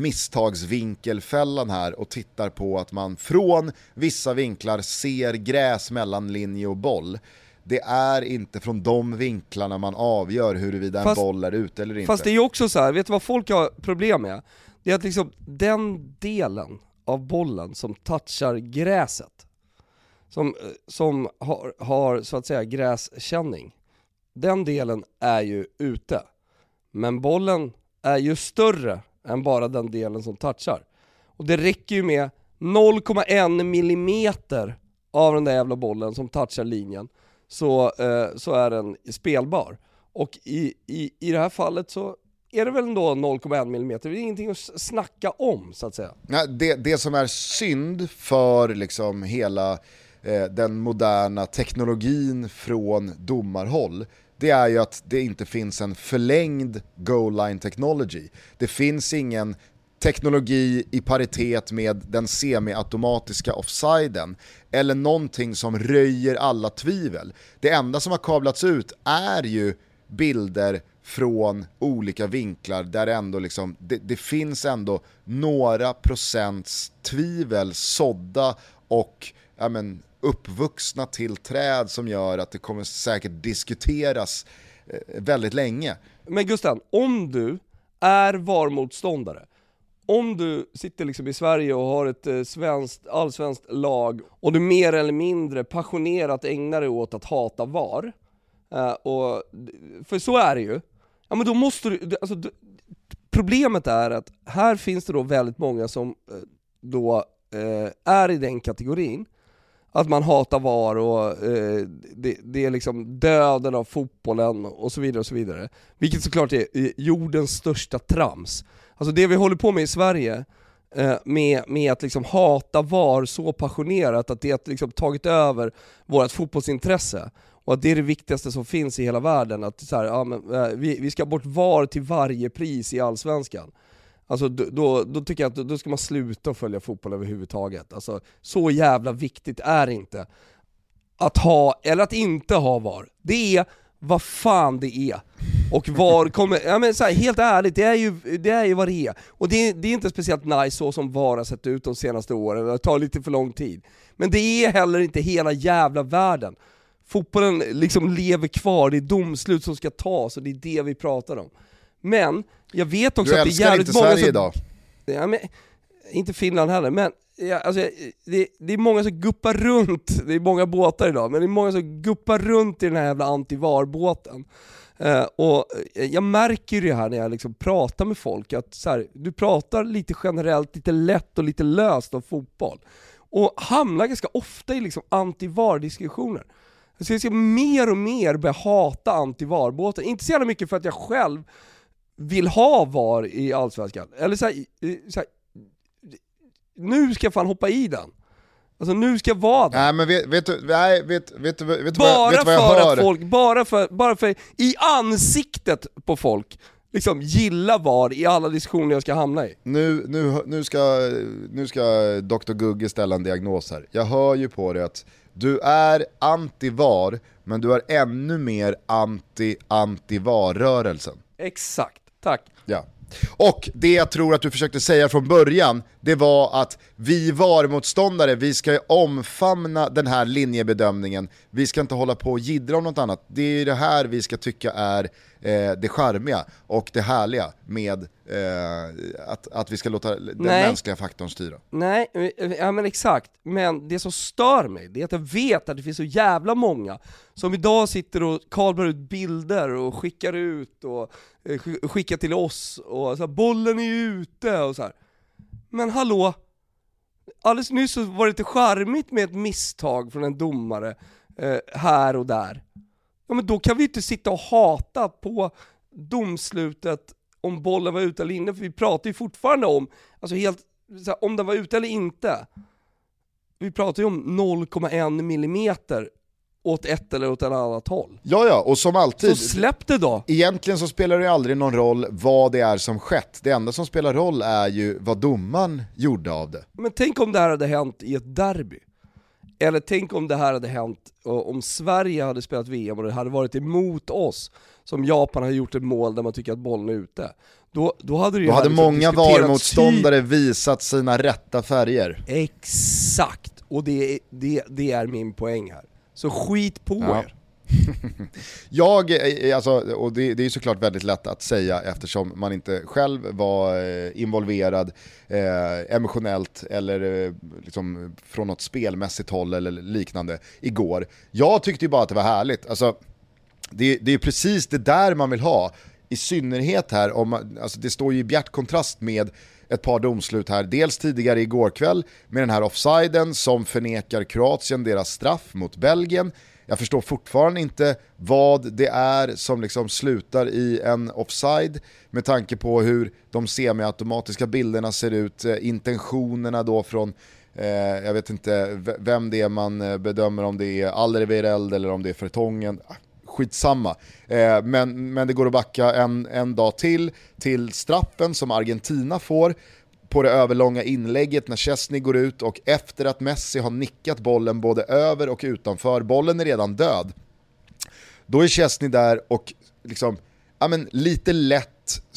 misstagsvinkelfällan här och tittar på att man från vissa vinklar ser gräs mellan linje och boll. Det är inte från de vinklarna man avgör huruvida fast, en boll är ute eller inte. Fast det är ju också så här, vet du vad folk har problem med? Det är att liksom den delen av bollen som touchar gräset, som, som har, har så att säga gräskänning, den delen är ju ute. Men bollen är ju större än bara den delen som touchar. Och det räcker ju med noll komma en millimeter av den där jävla bollen som touchar linjen, så, eh, så är den spelbar. Och i, i, i det här fallet så är det väl ändå noll komma en millimeter. Det är ingenting att snacka om, så att säga. Ja, det, det som är synd för liksom hela eh, den moderna teknologin från domarhåll, det är ju att det inte finns en förlängd goal line technology. Det finns ingen teknologi i paritet med den semi-automatiska offsiden eller någonting som röjer alla tvivel. Det enda som har kablats ut är ju bilder från olika vinklar där det ändå liksom, det, det finns ändå några procents tvivel sådda och ja men, uppvuxna till träd som gör att det kommer säkert diskuteras eh, väldigt länge. Men Gustav, om du är VAR-motståndare, om du sitter liksom i Sverige och har ett eh, svenskt, allsvenskt lag och du mer eller mindre passionerat ägnar dig åt att hata VAR, eh, och, för så är det ju, ja men då måste du, alltså, du, problemet är att här finns det då väldigt många som eh, då eh, är i den kategorin att man hatar VAR och eh, det, det är liksom döden av fotbollen och så vidare och så vidare. Vilket såklart är jordens största trams. Alltså det vi håller på med i Sverige eh, med, med att liksom hata VAR så passionerat att det har liksom tagit över vårt fotbollsintresse. Och att det är det viktigaste som finns i hela världen. Att så här, ja, men, eh, vi, vi ska bort VAR till varje pris i allsvenskan. Alltså då, då tycker jag att då ska man sluta följa fotboll överhuvudtaget. Alltså så jävla viktigt är det inte att ha eller att inte ha VAR. Det är vad fan det är. Och VAR kommer, ja men så här, helt ärligt, det är ju det är ju vad det är. Och det, det är inte speciellt nice så som VAR har sett ut de senaste åren. Det tar lite för lång tid. Men det är heller inte hela jävla världen. Fotbollen liksom lever kvar, det är domslut som ska tas och det är det vi pratar om. Men jag vet också du att det är jävligt många Sverige som, idag. Ja, men, inte Finland heller, men ja, alltså, det, det är många som guppar runt, det är många båtar idag, men det är många som guppar runt i den här jävla anti-VAR-båten. Uh, och jag märker det här när jag liksom pratar med folk, att så här, du pratar lite generellt, lite lätt och lite löst om fotboll. Och hamnar ganska ofta i liksom anti-V A R-diskussioner. Så jag ska mer och mer börja hata anti-V A R-båten. Inte så jävla mycket för att jag själv vill ha V A R i Allsvenskan. Eller så här, så här, nu ska jag fan hoppa i den. Alltså nu ska jag vara där. Nej men vet, vet du, nej, vet, vet, vet, vet, bara vet vad jag för hör? Att folk, bara för, bara för i ansiktet på folk liksom gilla V A R i alla diskussioner jag ska hamna i. Nu, nu, nu, ska, nu ska doktor Gugge ställa en diagnos här. Jag hör ju på det att du är anti-V A R, men du är ännu mer anti-anti-V A R-rörelsen. Exakt, tack. Ja. Och det jag tror att du försökte säga från början, det var att vi V A R-motståndare, vi ska omfamna den här linjebedömningen. Vi ska inte hålla på och jiddra om något annat. Det är det här vi ska tycka är eh, det charmiga och det härliga med eh, att, att vi ska låta den Nej. mänskliga faktorn styra. Nej, ja men exakt. Men det som stör mig, det är att jag vet att det finns så jävla många som idag sitter och kablar ut bilder och skickar ut och eh, skickar till oss och så här, bollen är ute och så här. Men hallå, alldeles nyss så var det lite charmigt med ett misstag från en domare eh, här och där. Ja men då kan vi inte sitta och hata på domslutet om bollen var ute eller inne, för vi pratar ju fortfarande om, alltså helt, så här, om den var ute eller inte. Vi pratar ju om noll komma en millimeter åt ett eller åt ett annat håll. Ja, ja, och som alltid. Så släpp det då. Egentligen så spelar det aldrig någon roll vad det är som skett. Det enda som spelar roll är ju vad domaren gjorde av det. Men tänk om det här hade hänt i ett derby. Eller tänk om det här hade hänt om Sverige hade spelat V M och det hade varit emot oss, som Japan har gjort ett mål där man tycker att bollen är ute. Då, då hade, det då hade liksom många V A R-motståndare visat sina rätta färger. Exakt, och det, det, det är min poäng här. Så skit på ja. er. Jag, alltså, och det, det är såklart väldigt lätt att säga eftersom man inte själv var involverad eh, emotionellt eller eh, liksom från något spelmässigt håll eller liknande igår. Jag tyckte ju bara att det var härligt. Alltså, det, det är precis det där man vill ha. I synnerhet här, om man, alltså det står ju i bjärt kontrast med ett par domslut här. Dels tidigare igår kväll med den här offsiden som förnekar Kroatien deras straff mot Belgien. Jag förstår fortfarande inte vad det är som liksom slutar i en offside med tanke på hur de semiautomatiska bilderna ser ut, intentionerna då från eh, jag vet inte vem det är man bedömer, om det är Alderweireld eller om det är Fertongen. Skitsamma. Eh, men, men det går att backa en, en dag till till straffen som Argentina får på det överlånga inlägget när Szczesny går ut och efter att Messi har nickat bollen både över och utanför, bollen är redan död. Då är Szczesny där och liksom, ja men, lite lätt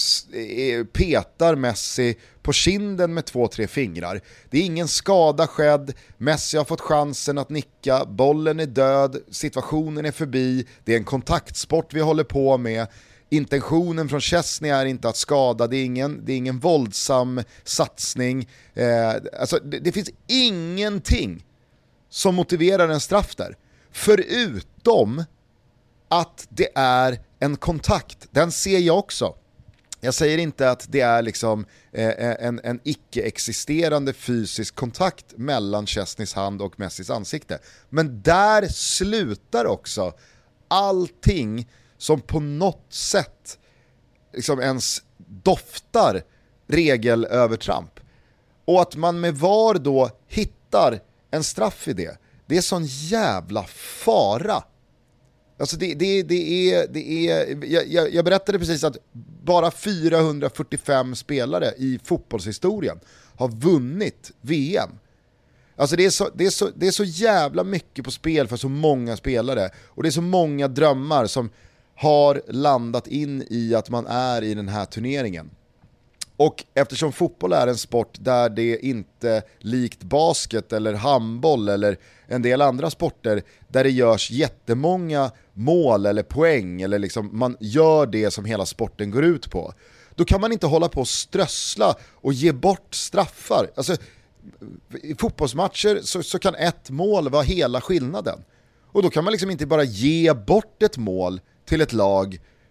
petar Messi på kinden med två, tre fingrar. Det är ingen skada skedd, Messi har fått chansen att nicka, bollen är död, situationen är förbi, det är en kontaktsport vi håller på med. Intentionen från Szczesny är inte att skada, det är ingen, det är ingen våldsam satsning. Eh, alltså det, det finns ingenting som motiverar en straff där. Förutom att det är en kontakt, den ser jag också. Jag säger inte att det är liksom eh, en, en icke-existerande fysisk kontakt mellan Szczesnys hand och Messis ansikte. Men där slutar också allting som på något sätt liksom ens doftar regelövertramp. Och att man med V A R då hittar en straff i det, det är sån jävla fara. Alltså det, det, det är, det är jag, jag berättade precis att bara fyrahundrafyrtiofem spelare i fotbollshistorien har vunnit V M. Alltså det är, så, det, är så, det är så jävla mycket på spel för så många spelare. Och det är så många drömmar som har landat in i att man är i den här turneringen. Och eftersom fotboll är en sport där det inte likt basket eller handboll eller en del andra sporter där det görs jättemånga mål eller poäng eller liksom man gör det som hela sporten går ut på, då kan man inte hålla på och strössla och ge bort straffar. Alltså, i fotbollsmatcher så, så kan ett mål vara hela skillnaden. Och då kan man liksom inte bara ge bort ett mål till ett lag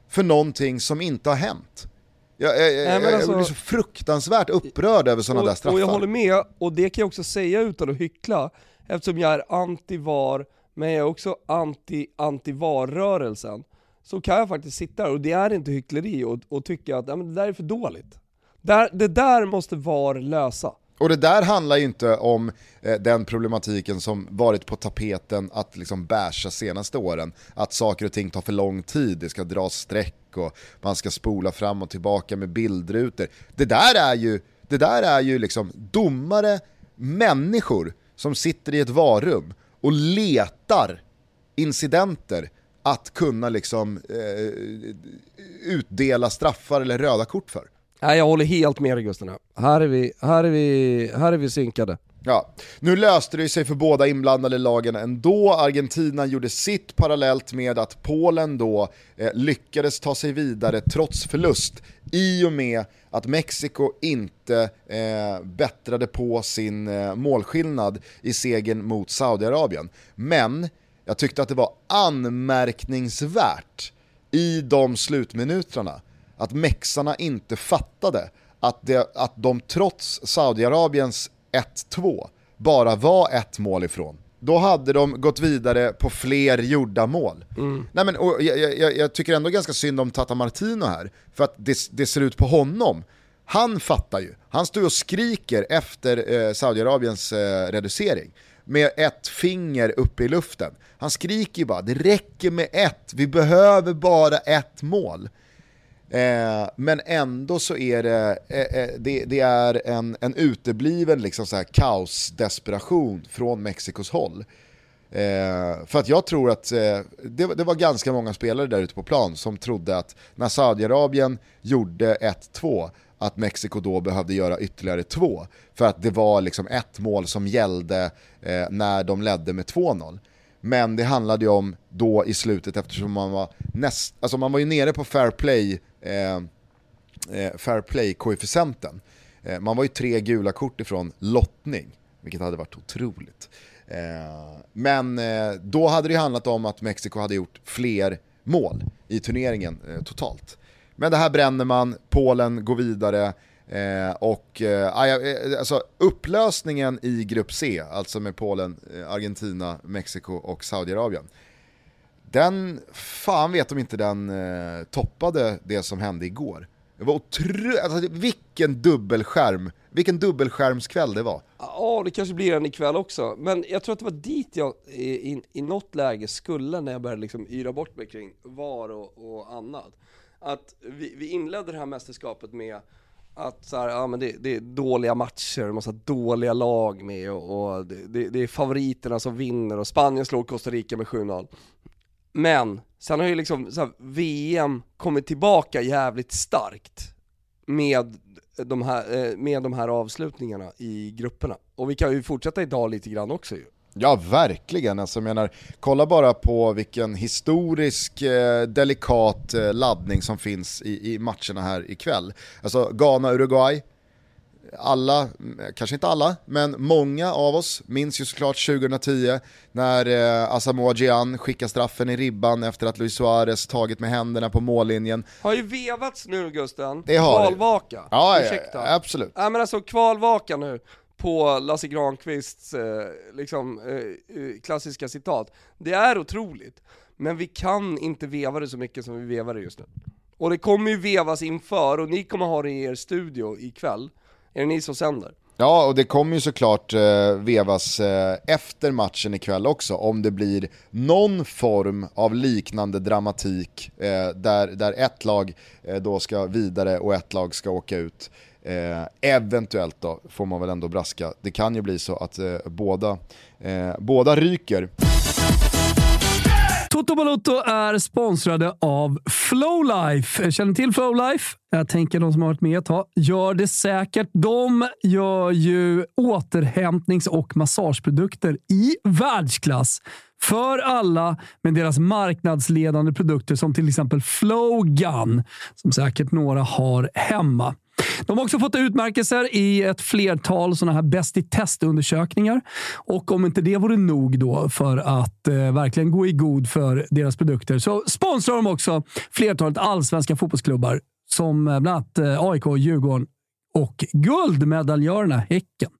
för någonting som inte har hänt. Jag, jag, jag, Nej, men alltså, jag blir så fruktansvärt upprörd över sådana och, där straffar. Och jag håller med, och det kan jag också säga utan att hyckla, eftersom jag är anti-var, men jag är också anti-anti-var-rörelsen, så kan jag faktiskt sitta där, och det är inte hyckleri, och, och tycka att ja, men det där är för dåligt. Där, det där måste var lösa. Och det där handlar ju inte om eh, den problematiken som varit på tapeten att liksom bärsa senaste åren. Att saker och ting tar för lång tid, det ska dras streck och man ska spola fram och tillbaka med bildrutor. Det där är ju, det där är ju liksom domare, människor som sitter i ett varum och letar incidenter att kunna liksom eh, utdela straffar eller röda kort för. Nej, jag håller helt med dig, Gusten. Här är vi, här är vi, här är vi synkade. Ja, nu löste det sig för båda inblandade lagen ändå. Argentina gjorde sitt parallellt med att Polen då eh, lyckades ta sig vidare trots förlust, i och med att Mexiko inte eh, bättrade på sin eh, målskillnad i segern mot Saudiarabien. Men jag tyckte att det var anmärkningsvärt i de slutminuterna att mexarna inte fattade att, det, att de trots Saudiarabiens ett två bara var ett mål ifrån. Då hade de gått vidare på fler gjorda mål. Mm. Nej, men, och jag, jag, jag tycker ändå ganska synd om Tata Martino här, för att det, det ser ut på honom. Han fattar ju. Han står och skriker efter eh, Saudiarabiens eh, reducering med ett finger uppe i luften. Han skriker ju bara, det räcker med ett, vi behöver bara ett mål. Eh, men ändå så är det, eh, det, det är en, en utebliven liksom så här kaosdesperation från Mexikos håll. Eh, för att jag tror att eh, det, det var ganska många spelare där ute på plan som trodde att när Saudiarabien gjorde ett två att Mexiko då behövde göra ytterligare två, för att det var liksom ett mål som gällde eh, när de ledde med två noll. Men det handlade ju om då i slutet, eftersom man var näst, alltså man var ju nere på fair play eh, eh, fair play koefficienten. Eh, man var ju tre gula kort ifrån lottning, vilket hade varit otroligt. Eh, men eh, då hade det ju handlat om att Mexiko hade gjort fler mål i turneringen eh, totalt. Men det här bränner man, Polen går vidare. Eh, och eh, alltså upplösningen i grupp C, alltså med Polen, eh, Argentina, Mexiko och Saudiarabien, den, fan vet om inte den eh, toppade det som hände igår. Det var otroligt, alltså, vilken dubbelskärm, vilken dubbelskärmskväll det var. Ja, det kanske blir en ikväll också, men jag tror att det var dit jag i, i, i något läge skulle, när jag började liksom yra bort mig kring var och, och annat, att vi, vi inledde det här mästerskapet med att så här, ja, men det, det är dåliga matcher, en massa dåliga lag med, och, och det, det är favoriterna som vinner, och Spanien slår Costa Rica med sju noll. Men sen har ju liksom så här, V M kommit tillbaka jävligt starkt med de här, med de här avslutningarna i grupperna. Och vi kan ju fortsätta idag lite grann också ju. Ja, verkligen. Alltså, jag menar, kolla bara på vilken historisk eh, delikat eh, laddning som finns i, i matcherna här ikväll. Alltså Ghana-Uruguay, alla, kanske inte alla, men många av oss minns ju såklart tjugohundratio när eh, Asamoah Gyan skickar straffen i ribban efter att Luis Suarez tagit med händerna på mållinjen. Har ju vevats nu, Gusten. Det har kvalvaka. Ja, Ursäkta. ja, absolut. Ja, men alltså kvalvaka nu på Lasse Granqvists eh, liksom, eh, klassiska citat. Det är otroligt, men vi kan inte veva det så mycket som vi vevar det just nu. Och det kommer ju vevas inför, och ni kommer ha det i er studio ikväll. Är det ni som sänder? Ja, och det kommer ju såklart eh, vevas eh, efter matchen ikväll också, om det blir någon form av liknande dramatik eh, där, där ett lag eh, då ska vidare och ett lag ska åka ut. Eh, eventuellt då, får man väl ändå braska. Det kan ju bli så att eh, båda, eh, båda ryker. Toto Balotto är sponsrade av Flowlife. Känner till Flowlife? Jag tänker de som har varit med ett tag gör det säkert. De gör ju återhämtnings- och massageprodukter i världsklass för alla, med deras marknadsledande produkter som till exempel Flowgun, som säkert några har hemma. De har också fått utmärkelser i ett flertal sådana här bäst i testundersökningar. Och om inte det vore nog då för att eh, verkligen gå i god för deras produkter, så sponsrar de också flertalet allsvenska fotbollsklubbar som bland annat eh, A I K, Djurgården och guldmedaljörerna Häcken.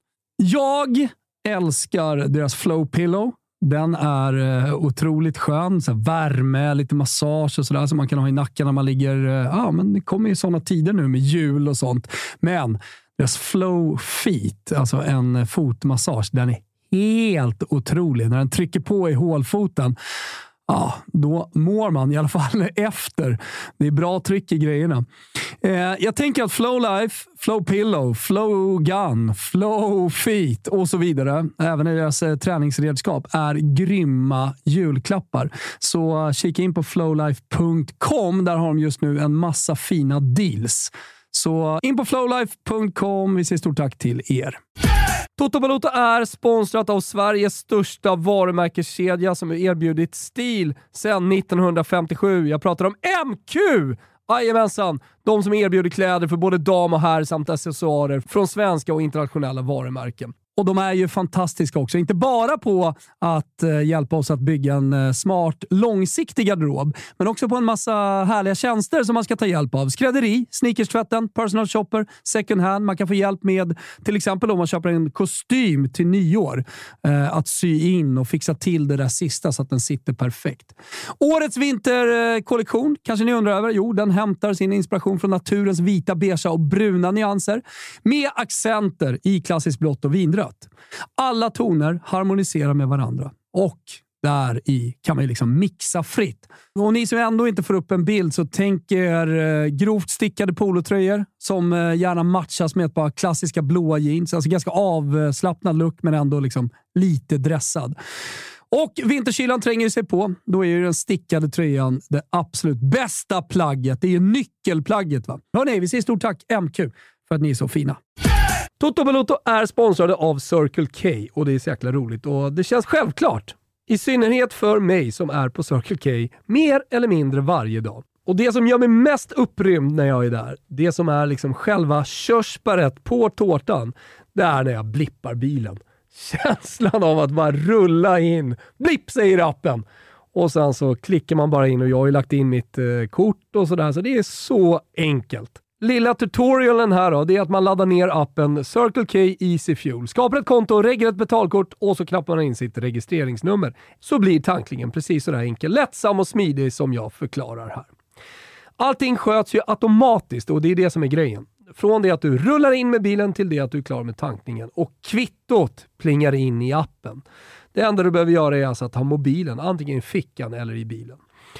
Jag älskar deras Flow Pillow. Den är uh, otroligt skön. Så värme, lite massage och sådär som man kan ha i nacken när man ligger... Ja, uh, ah, men det kommer ju sådana tider nu med jul och sånt. Men deras Flow Feet, alltså en fotmassage, den är helt otrolig. När den trycker på i hålfoten, ja, då mår man i alla fall efter. Det är bra tryck i grejerna. Eh, jag tänker att Flow Life, Flow Pillow, Flow Gun, Flow Feet och så vidare, även i deras eh, träningsredskap, är grymma julklappar. Så uh, kika in på flowlife punkt com. Där har de just nu en massa fina deals. Så in på flowlife punkt com. Vi säger stort tack till er. Toto Balotto är sponsrat av Sveriges största varumärkeskedja som har erbjudit stil sedan nittonhundrafemtiosju. Jag pratar om M Q! Jajamensan, de som erbjuder kläder för både dam och herr samt accessoarer från svenska och internationella varumärken. Och de är ju fantastiska också. Inte bara på att eh, hjälpa oss att bygga en eh, smart, långsiktig garderob. Men också på en massa härliga tjänster som man ska ta hjälp av. Skrädderi, sneakerstvätten, personal shopper, second hand. Man kan få hjälp med, till exempel om man köper en kostym till nyår. Eh, att sy in och fixa till det där sista så att den sitter perfekt. Årets vinterkollektion, kanske ni undrar över. Jo, den hämtar sin inspiration från naturens vita, beige och bruna nyanser. Med accenter i klassisk blått och vindrött. Alla toner harmoniserar med varandra. Och där i kan man ju liksom mixa fritt. Och ni som ändå inte får upp en bild, så tänk er grovt stickade polotröjor som gärna matchas med ett par klassiska blåa jeans. Alltså ganska avslappnad look men ändå liksom lite dressad. Och vinterkylan tränger sig på. Då är ju den stickade tröjan det absolut bästa plagget. Det är ju nyckelplagget, va? Hörrni, vi säger stort tack M Q för att ni är så fina. Toto Balotto är sponsrade av Circle K och det är så jäkla roligt och det känns självklart. I synnerhet för mig som är på Circle K mer eller mindre varje dag. Och det som gör mig mest upprymd när jag är där, det som är liksom själva körsbäret på tårtan, det är när jag blippar bilen. Känslan av att bara rulla in, blipp säger appen. Och sen så klickar man bara in och jag har ju lagt in mitt eh, kort och sådär, så det är så enkelt. Lilla tutorialen här då, det är att man laddar ner appen Circle K Easy Fuel. Skapar ett konto, reggar ett betalkort och så knappar man in sitt registreringsnummer. Så blir tanklingen precis så där enkel, lättsam och smidig som jag förklarar här. Allting sköts ju automatiskt och det är det som är grejen. Från det att du rullar in med bilen till det att du är klar med tankningen. Och kvittot plingar in i appen. Det enda du behöver göra är alltså att ha mobilen antingen i fickan eller i bilen.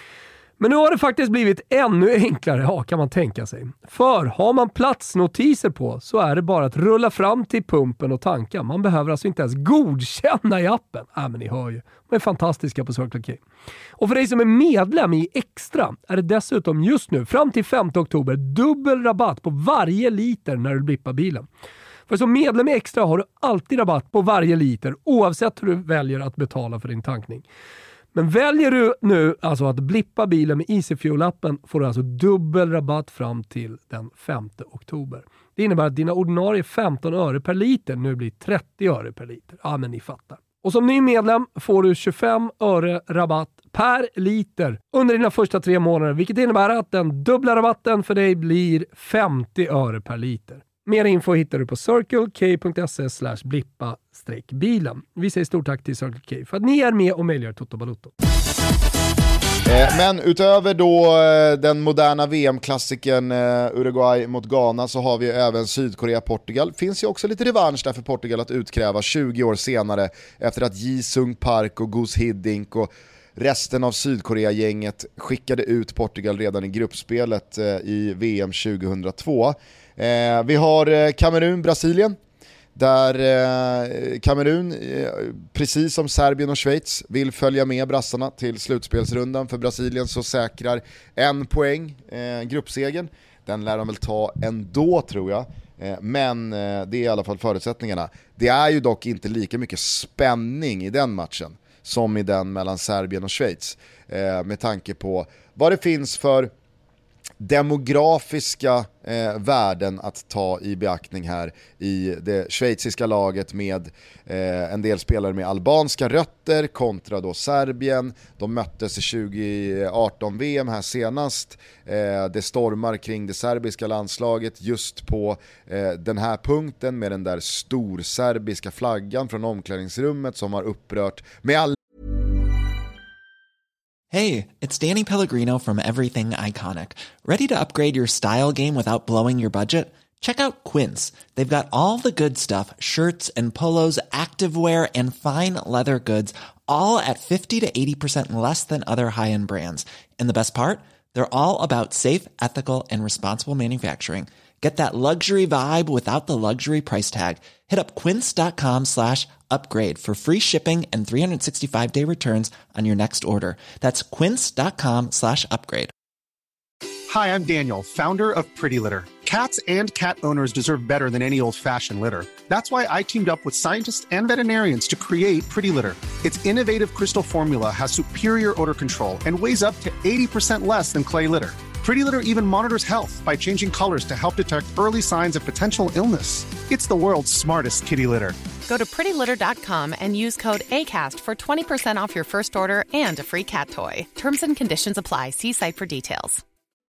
Men nu har det faktiskt blivit ännu enklare, ja, kan man tänka sig. För har man platsnotiser på så är det bara att rulla fram till pumpen och tanka. Man behöver alltså inte ens godkänna i appen. Ja, men ni hör ju. De är fantastiska på Circle K. Och för dig som är medlem i Extra är det dessutom just nu fram till femte oktober dubbel rabatt på varje liter när du blippar bilen. För som medlem i Extra har du alltid rabatt på varje liter oavsett hur du väljer att betala för din tankning. Men väljer du nu alltså att blippa bilen med Easy Fuel-appen får du alltså dubbel rabatt fram till den femte oktober. Det innebär att dina ordinarie femton öre per liter nu blir trettio öre per liter. Ja, men ni fattar. Och som ny medlem får du tjugofem öre rabatt per liter under dina första tre månader, vilket innebär att den dubbla rabatten för dig blir femtio öre per liter. Mer info hittar du på circlek.se slash blippa streck bilen. Vi säger stort tack till Circle K för att ni är med och möjliggör Toto Balotto. Men utöver då den moderna V M-klassiken Uruguay mot Ghana så har vi även Sydkorea-Portugal. Finns ju också lite revansch där för Portugal att utkräva tjugo år senare efter att Ji-Sung Park och Gus Hiddink och resten av Sydkorea-gänget skickade ut Portugal redan i gruppspelet i V M tjugohundratvå. Eh, vi har eh, Kamerun, Brasilien, där eh, Kamerun, eh, precis som Serbien och Schweiz, vill följa med brassarna till slutspelsrundan. För Brasilien så säkrar en poäng eh, gruppsegen. Den lär de väl ta ändå, tror jag. Eh, men eh, det är i alla fall förutsättningarna. Det är ju dock inte lika mycket spänning i den matchen som i den mellan Serbien och Schweiz. Eh, med tanke på vad det finns för demografiska eh, värden att ta i beaktning här i det schweiziska laget med eh, en del spelare med albanska rötter kontra då Serbien. De möttes i tjugo arton V M här senast. Eh, det stormar kring det serbiska landslaget just på eh, den här punkten med den där storserbiska flaggan från omklädningsrummet som har upprört med all. Hey, it's Danny Pellegrino from Everything Iconic. Ready to upgrade your style game without blowing your budget? Check out Quince. They've got all the good stuff, shirts and polos, activewear and fine leather goods, all at fifty to eighty percent less than other high-end brands. And the best part? They're all about safe, ethical and responsible manufacturing. Get that luxury vibe without the luxury price tag. Hit up quince.com slash upgrade for free shipping and three sixty-five day returns on your next order. That's quince.com slash upgrade. Hi, I'm Daniel, founder of Pretty Litter. Cats and cat owners deserve better than any old-fashioned litter. That's why I teamed up with scientists and veterinarians to create Pretty Litter. Its innovative crystal formula has superior odor control and weighs up to eighty percent less than clay litter. Pretty Litter even monitors health by changing colors to help detect early signs of potential illness. It's the world's smartest kitty litter. Go to pretty litter dot com and use code ACAST for twenty percent off your first order and a free cat toy. Terms and conditions apply. See site for details.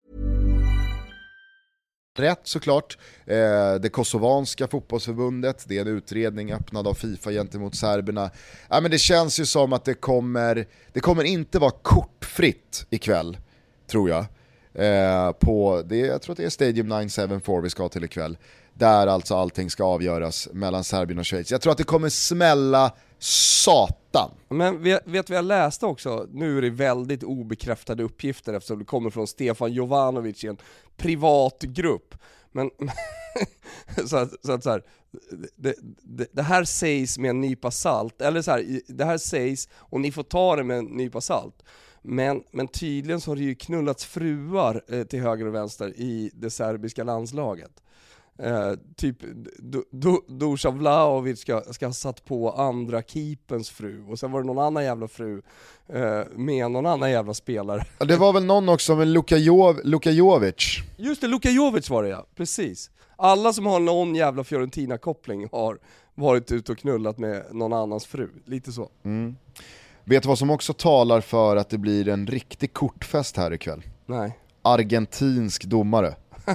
Rätt såklart. Eh, det kosovanska fotbollsförbundet, det är en utredning öppnad av FIFA gentemot serberna. Ja, men det känns ju som att det kommer, det kommer inte vara kortfritt ikväll, tror jag. Eh, på det, jag tror att det är Stadium nio sju fyra vi ska till ikväll, där alltså allting ska avgöras mellan Serbien och Schweiz. Jag tror att det kommer smälla satan. Men vet, vet vi jag läste också, nu är det väldigt obekräftade uppgifter eftersom det kommer från Stefan Jovanovic i en privat grupp. Men så att, så att så här, det, det, det här sägs med en nypa salt, eller så här, det här sägs och ni får ta det med en nypa salt. Men, men tydligen så har det ju knullats fruar eh, till höger och vänster i det serbiska landslaget. Eh, typ du, du, Dusan Vlahovic ska, ska ha satt på andra keepens fru. Och sen var det någon annan jävla fru eh, med någon annan jävla spelare. Det var väl någon också med Luka, Jov, Luka Jovic. Just det, Luka Jovic var det, ja, precis. Alla som har någon jävla Fiorentina-koppling har varit ute och knullat med någon annans fru. Lite så. Mm. Vet du vad som också talar för att det blir en riktig kortfest här ikväll? Nej. Argentinsk domare.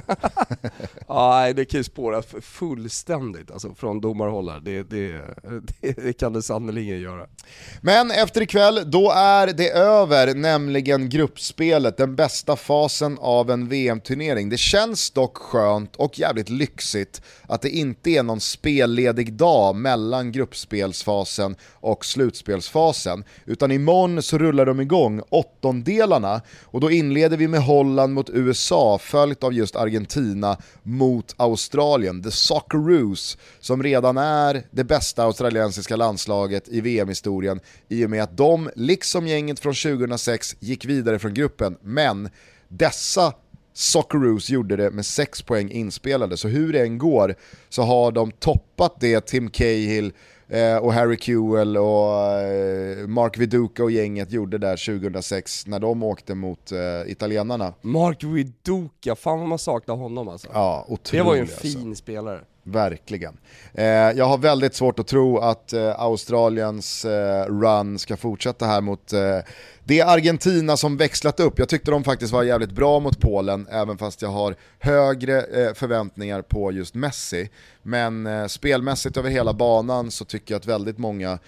Nej, det kan ju spåra fullständigt alltså, från domarhållare. Det, det, det, det kan det sannoliken göra. Men efter ikväll, då är det över, nämligen gruppspelet, den bästa fasen av en V M-turnering. Det känns dock skönt och jävligt lyxigt att det inte är någon spelledig dag mellan gruppspelsfasen och slutspelsfasen, utan imorgon så rullar de igång åttondelarna och då inleder vi med Holland mot U S A, följt av just Argentina mot Australien, The Socceroos, som redan är det bästa australiensiska landslaget i V M-historien i och med att de, liksom gänget från tjugohundrasex, gick vidare från gruppen, men dessa Socceroos gjorde det med sex poäng inspelade, så hur det än går så har de toppat det Tim Cahill eh, och Harry Kewell och eh, Mark Viduka och gänget gjorde där tjugohundrasex när de åkte mot eh, italienarna. Mark Viduka, fan vad man saknar honom alltså. Ja, otroligt. Det var ju en fin alltså. spelare. Verkligen. Eh, jag har väldigt svårt att tro att eh, Australiens eh, run ska fortsätta här mot eh, det Argentina som växlat upp. Jag tyckte de faktiskt var jävligt bra mot Polen, även fast jag har högre eh, förväntningar på just Messi. Men eh, spelmässigt över hela banan så tycker jag att väldigt många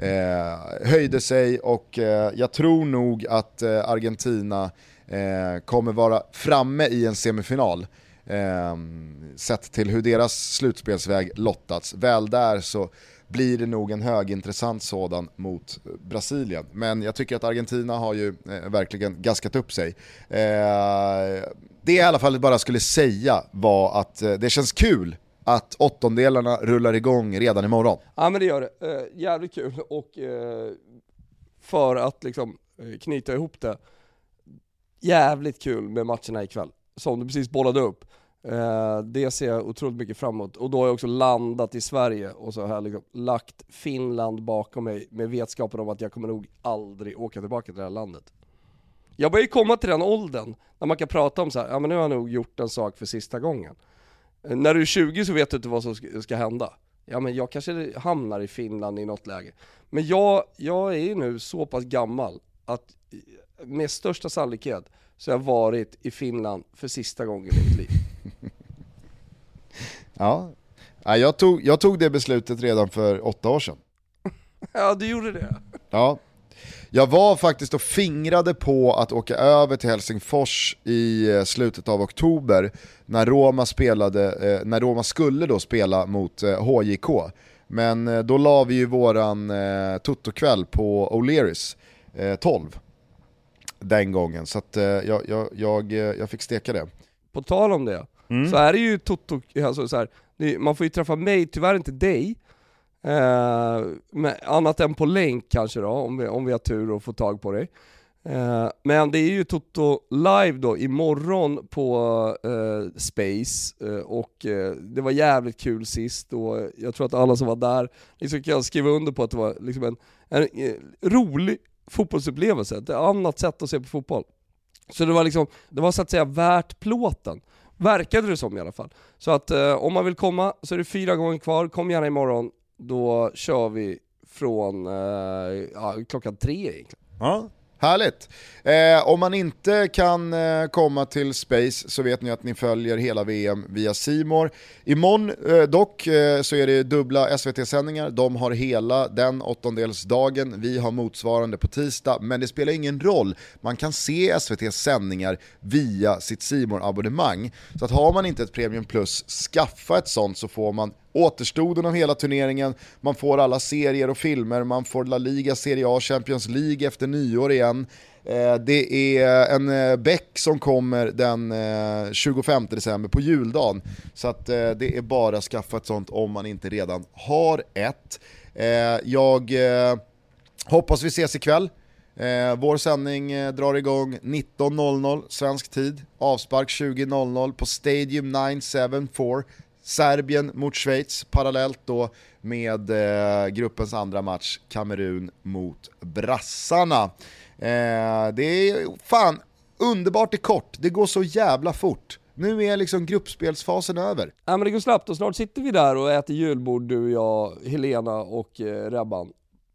eh, höjde sig, och eh, jag tror nog att eh, Argentina eh, kommer vara framme i en semifinal. Eh, sett till hur deras slutspelsväg lottats. Väl där så blir det nog en högintressant sådan mot Brasilien. Men jag tycker att Argentina har ju eh, verkligen gaskat upp sig. Eh, det jag i alla fall bara skulle säga var att eh, det känns kul att åttondelarna rullar igång redan imorgon. Ja, men det gör det. Eh, jävligt kul. Och eh, för att liksom knyta ihop det, jävligt kul med matcherna ikväll som du precis bollade upp. Uh, det ser jag otroligt mycket framåt. Och då har jag också landat i Sverige och så har jag liksom lagt Finland bakom mig med vetskapen om att jag kommer nog aldrig åka tillbaka till det här landet. Jag börjar ju komma till den åldern när man kan prata om så här, ja men nu har jag nog gjort en sak för sista gången. När du är tjugo så vet du inte vad som ska, ska hända. Ja men jag kanske hamnar i Finland i något läge. Men jag, jag är ju nu så pass gammal att med största sannolikhet så har jag varit i Finland för sista gången i mitt liv. Ja, jag tog, jag tog det beslutet redan för åtta år sedan. Ja, du gjorde det. Ja, jag var faktiskt och fingrade på att åka över till Helsingfors i slutet av oktober när Roma spelade, när Roma skulle då spela mot H J K. Men då la vi ju våran Toto-kväll på O'Learys tolv den gången, så att jag, jag, jag, jag fick steka det. På tal om det, mm. så är det ju Toto, alltså så här, det, man får ju träffa mig, tyvärr inte dig, eh, med, annat än på länk kanske då, om vi, om vi har tur och får tag på dig. Eh, men det är ju Toto live då imorgon på eh, Space, eh, och eh, det var jävligt kul sist, och jag tror att alla som var där liksom kan skriva under på att det var liksom en, en, en rolig fotbollsupplevelse, ett annat sätt att se på fotboll. Så det var liksom, det var så att säga värt plåten. Verkade det som i alla fall. Så att eh, om man vill komma så är det fyra gånger kvar. Kom gärna imorgon. Då kör vi från eh, ja, klockan tre egentligen. Ja, härligt. Eh, om man inte kan eh, komma till Space så vet ni att ni följer hela V M via C More. Imorgon eh, dock eh, så är det dubbla S V T-sändningar. De har hela den åttondelsdagen. Vi har motsvarande på tisdag. Men det spelar ingen roll. Man kan se S V T-sändningar via sitt C More-abonnemang. Så att har man inte ett Premium Plus, skaffa ett sånt, så får man återstoden av hela turneringen, man får alla serier och filmer, man får La Liga, Serie A, Champions League efter nyår igen. Eh, det är en eh, Beck som kommer den eh, tjugofemte december på juldagen, så att eh, det är bara att skaffa ett sånt om man inte redan har ett. Eh, jag eh, hoppas vi ses ikväll. Eh, vår sändning eh, drar igång nitton noll noll svensk tid, avspark tjugo noll noll på Stadium nio sju fyra. Serbien mot Schweiz, parallellt då med eh, gruppens andra match, Kamerun mot brassarna. Eh, det är fan underbart i kort, det går så jävla fort. Nu är liksom gruppspelsfasen över. Ja men det går snabbt, och snart sitter vi där och äter julbord, du, jag, Helena och eh, Rebban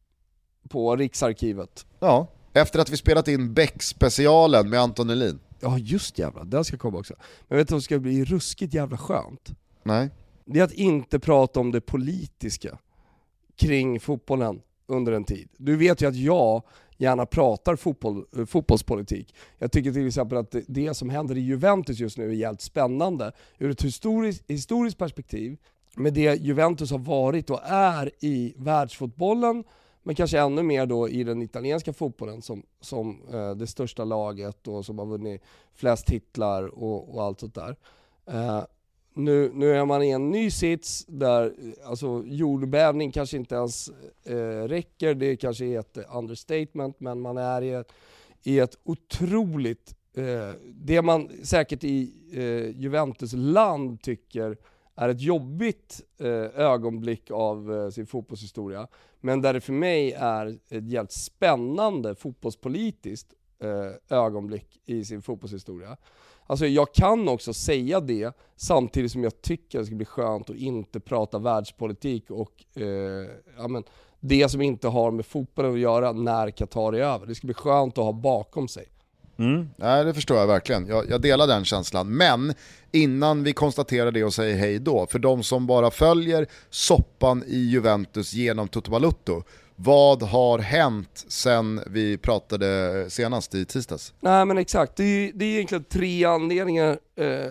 på Riksarkivet. Ja, efter att vi spelat in Beck-specialen med Anton Elin. Ja just jävla, den ska komma också. Men vet du vad, ska bli ruskigt jävla skönt? Nej. Det är att inte prata om det politiska kring fotbollen under en tid. Du vet ju att jag gärna pratar fotboll, fotbollspolitik. Jag tycker till exempel att det, det som händer i Juventus just nu är jävligt spännande ur ett historiskt, historiskt perspektiv, med det Juventus har varit och är i världsfotbollen, men kanske ännu mer då i den italienska fotbollen som, som eh, det största laget och som har vunnit flest titlar och, och allt sånt där. Eh, Nu, nu är man i en ny sits där alltså, jordbävning kanske inte ens eh, räcker, det kanske är ett understatement, men man är i ett, i ett otroligt, eh, det man säkert i eh, Juventus land tycker är ett jobbigt eh, ögonblick av eh, sin fotbollshistoria, men där det för mig är ett jävligt spännande fotbollspolitiskt eh, ögonblick i sin fotbollshistoria. Alltså jag kan också säga det samtidigt som jag tycker det ska bli skönt att inte prata världspolitik och eh, ja, men det som inte har med fotbollen att göra när Qatar är över. Det ska bli skönt att ha bakom sig. Mm. Ja, det förstår jag verkligen. Jag, jag delar den känslan. Men innan vi konstaterar det och säger hej då, för de som bara följer soppan i Juventus genom Toto Balutto, vad har hänt sen vi pratade senast i tisdags? Nej men exakt, det är, det är egentligen tre anledningar, eh,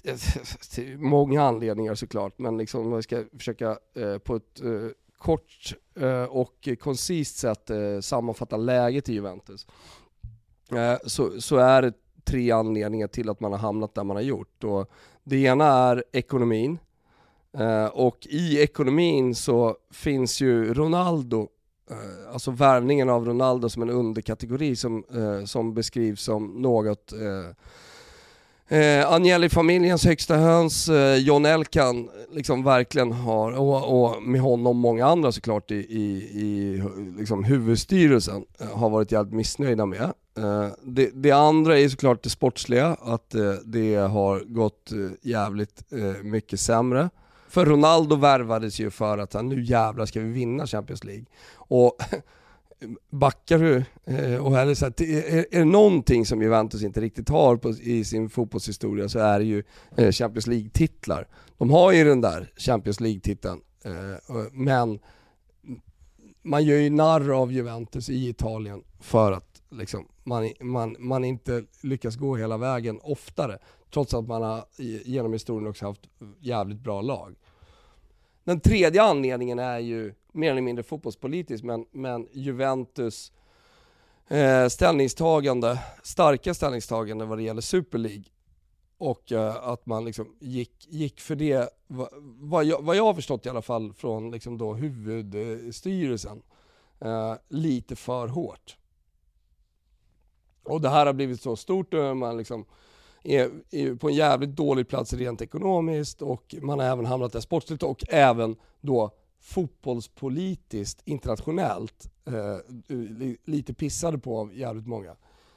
många anledningar såklart, men liksom jag ska försöka eh, på ett eh, kort eh, och koncist sätt eh, sammanfatta läget i Juventus. Eh, så, så är det tre anledningar till att man har hamnat där man har gjort. Och det ena är ekonomin, eh, och i ekonomin så finns ju Ronaldo, alltså värvningen av Ronaldo som en underkategori som, eh, som beskrivs som något eh, Eh, Agnelli-familjens högsta höns, eh, John Elkan, liksom verkligen har, och, och med honom många andra såklart i, i, i liksom huvudstyrelsen, eh, har varit jävligt missnöjda med. Eh, det, det andra är såklart det sportsliga, att eh, det har gått eh, jävligt eh, mycket sämre. För Ronaldo värvades ju för att han, nu jävlar ska vi vinna Champions League. Och backar du eh, och är, så här, är, är det någonting som Juventus inte riktigt har på, i sin fotbollshistoria, så är det ju eh, Champions League-titlar. De har ju den där Champions League-titeln, eh, men man gör ju narr av Juventus i Italien för att liksom, man, man, man inte lyckas gå hela vägen oftare, trots att man har genom historien också haft jävligt bra lag. Den tredje anledningen är ju mer eller mindre fotbollspolitisk, men, men Juventus eh, ställningstagande, starka ställningstagande vad det gäller Super League, och eh, att man liksom gick, gick för det, vad, vad, jag, vad jag har förstått i alla fall från liksom då huvudstyrelsen, eh, lite för hårt. Och det här har blivit så stort, och man liksom är, är på en jävligt dålig plats rent ekonomiskt, och man har även hamnat där sportsligt och även då fotbollspolitiskt internationellt eh, lite pissade på av jävligt många.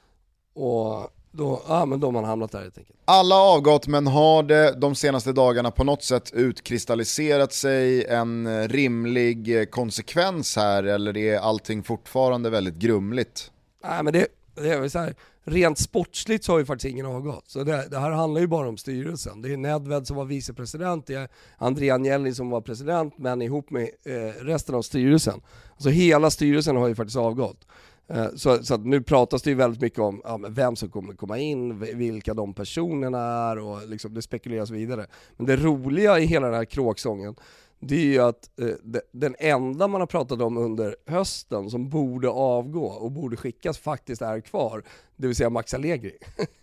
Och då, ja, men då har man hamnat där helt enkelt. Alla avgått, men har det de senaste dagarna på något sätt utkristalliserat sig en rimlig konsekvens här, eller är allting fortfarande väldigt grumligt? Nej, men det, det är väl så här, rent sportsligt så har ju faktiskt ingen avgått. Så det, det här handlar ju bara om styrelsen. Det är Nedved som var vicepresident, det är Andrea Agnelli som var president, men ihop med eh, resten av styrelsen. Alltså hela styrelsen har ju faktiskt avgått. Eh, så, så att nu pratas det ju väldigt mycket om ja, men vem som kommer komma in, vilka de personerna är, och liksom det spekuleras vidare. Men det roliga i hela den här kråksången, det är ju att eh, den enda man har pratat om under hösten som borde avgå och borde skickas faktiskt är kvar, det vill säga Max Allegri.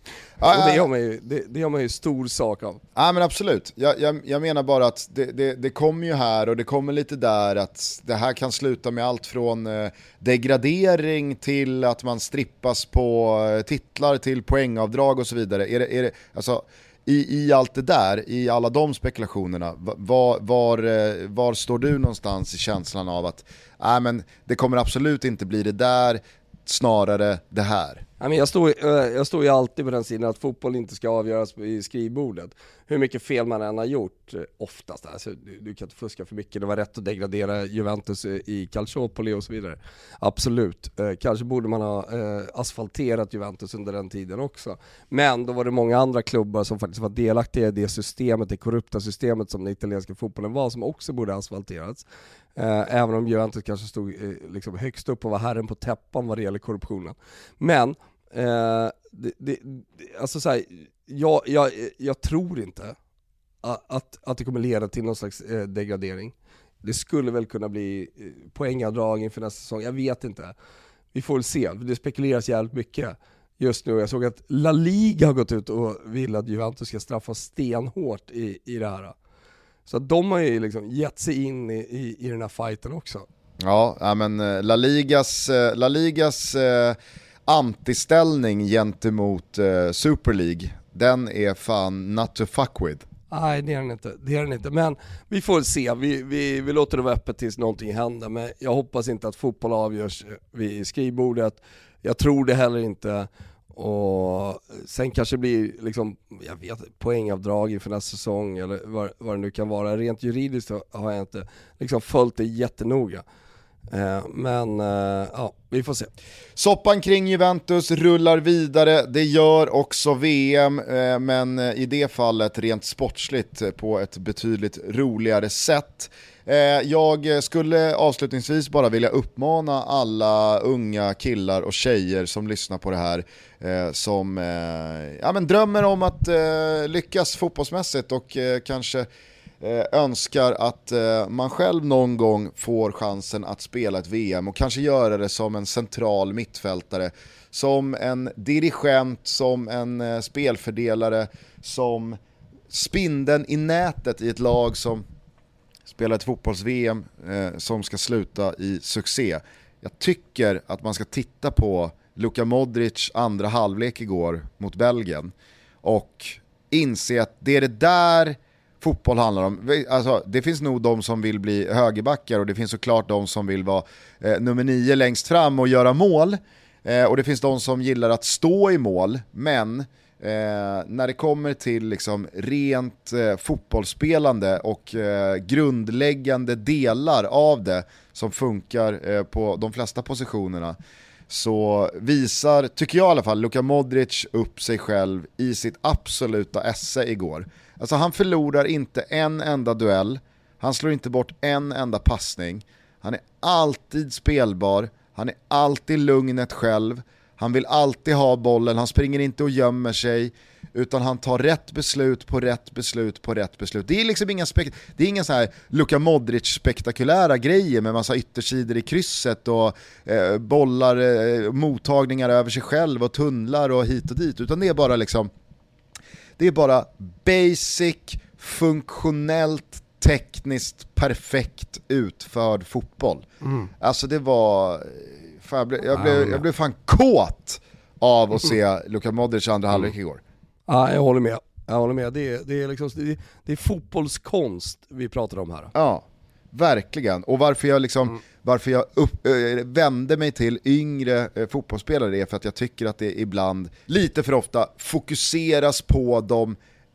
Ja, och det gör man ju, det, det gör man ju stor sak av. Ja, men absolut. Jag, jag, jag menar bara att det, det, det kommer ju här och det kommer lite där, att det här kan sluta med allt från eh, degradering till att man strippas på eh, titlar till poängavdrag och så vidare. Är det, är det, alltså, I, I allt det där, i alla de spekulationerna, var, var, var står du någonstans i känslan av att äh, men det kommer absolut inte bli det där, snarare det här? Jag står, jag står ju alltid på den sidan att fotboll inte ska avgöras i skrivbordet. Hur mycket fel man än har gjort, oftast. Alltså, du, du kan inte fuska för mycket. Det var rätt att degradera Juventus i Calciopoli och så vidare. Absolut. Eh, kanske borde man ha eh, asfalterat Juventus under den tiden också. Men då var det många andra klubbar som faktiskt var delaktiga i det systemet, det korrupta systemet som den italienska fotbollen var, som också borde asfalterats. Eh, även om Juventus kanske stod eh, liksom högst upp och var herren på täppan vad det gäller korruptionen. Men eh, det, det, alltså så här, jag, jag, jag tror inte att, att det kommer leda till någon slags eh, degradering. Det skulle väl kunna bli eh, poängavdrag inför nästa säsong, jag vet inte. Vi får väl se, det spekuleras jävligt mycket just nu. Jag såg att La Liga har gått ut och vill att Juventus ska straffas stenhårt i, i det här. Så att de har ju liksom gett sig in i, i, i den här fighten också. Ja, men La Ligas, La Ligas eh, antiställning gentemot eh, Super League, den är fan not to fuck with. Nej, det är den inte. Det är den inte. Men vi får se. Vi, vi, vi låter det vara öppet tills någonting händer. Men jag hoppas inte att fotboll avgörs vid skrivbordet. Jag tror det heller inte. Och sen kanske det blir liksom, jag vet, poängavdrag inför nästa säsong eller vad, vad det nu kan vara. Rent juridiskt har jag inte liksom följt det jättenoga. Men ja, vi får se. Soppan kring Juventus rullar vidare. Det gör också V M, men i det fallet rent sportsligt på ett betydligt roligare sätt. Jag skulle avslutningsvis bara vilja uppmana alla unga killar och tjejer som lyssnar på det här, som ja, men drömmer om att lyckas fotbollsmässigt och kanske önskar att man själv någon gång får chansen att spela ett V M och kanske göra det som en central mittfältare, som en dirigent, som en spelfördelare, som spindeln i nätet i ett lag som spelar ett fotbolls-V M eh, som ska sluta i succé. Jag tycker att man ska titta på Luka Modric andra halvlek igår mot Belgien och inse att det är det där fotboll handlar om. Alltså, det finns nog de som vill bli högerbackar och det finns såklart de som vill vara eh, nummer nio längst fram och göra mål. Eh, och det finns de som gillar att stå i mål, men eh, när det kommer till liksom rent eh, fotbollsspelande och eh, grundläggande delar av det som funkar eh, på de flesta positionerna, så visar, tycker jag i alla fall, Luka Modric upp sig själv i sitt absoluta esse igår. Alltså han förlorar inte en enda duell, han slår inte bort en enda passning, han är alltid spelbar, han är alltid lugnet själv, han vill alltid ha bollen, han springer inte och gömmer sig, utan han tar rätt beslut på rätt beslut på rätt beslut. Det är liksom inga, spek- det är inga så här Luka Modric spektakulära grejer med massa yttersidor i krysset och eh, bollar, eh, mottagningar över sig själv och tunnlar och hit och dit, utan det är bara liksom, det är bara basic, funktionellt, tekniskt perfekt utförd fotboll. Mm. Alltså det var fan, jag, blev, jag, blev, jag blev fan kåt av att se Luka Modric andra halvlek igår. Ja, jag håller med. Jag håller med. Det är, det är, liksom, det är, det är fotbollskonst vi pratar om här. Ja, verkligen. Och varför jag liksom mm. varför jag upp, äh, vände mig till yngre äh, fotbollsspelare är för att jag tycker att det ibland lite för ofta fokuseras på de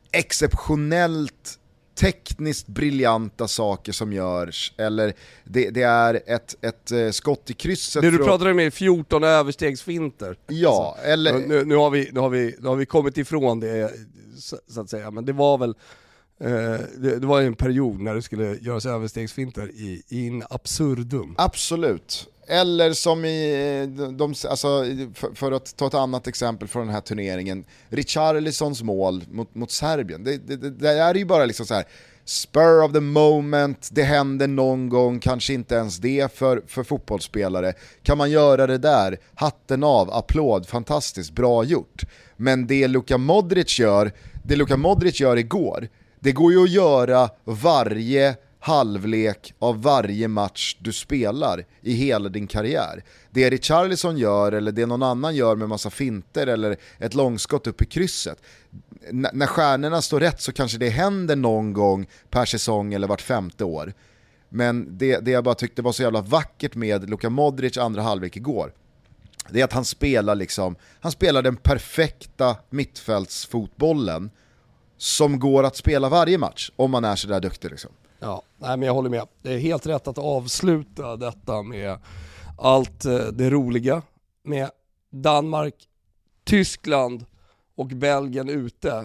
exceptionellt tekniskt briljanta saker som görs, eller det, det är ett, ett uh, skott i krysset. Det du från... pratade om är fjorton överstegsfinter. Ja, alltså, eller... Nu, nu, har vi, nu, har vi, nu har vi kommit ifrån det, så, så att säga, men det var väl uh, det, det var en period när det skulle göras överstegsfinter i, in absurdum. Absolut. Eller som i, de, alltså, för, för att ta ett annat exempel från den här turneringen, Richarlisons mål mot, mot Serbien. Det, det, det är ju bara liksom så här spur of the moment, det händer någon gång, kanske inte ens det för, för fotbollsspelare. Kan man göra det där, hatten av, applåd, fantastiskt, bra gjort. Men det Luka Modric gör, det Luka Modric gör igår, det går ju att göra varje halvlek av varje match du spelar i hela din karriär. Det Richarlison gör, eller det någon annan gör med massa finter eller ett långskott upp i krysset, N- när stjärnorna står rätt så kanske det händer någon gång per säsong eller vart femte år. Men det, det jag bara tyckte var så jävla vackert med Luka Modric andra halvlek igår, det är att han spelar liksom, han spelar den perfekta mittfältsfotbollen som går att spela varje match om man är så där duktig liksom. Ja, nej, men jag håller med. Det är helt rätt att avsluta detta med allt det roliga med Danmark, Tyskland och Belgien ute.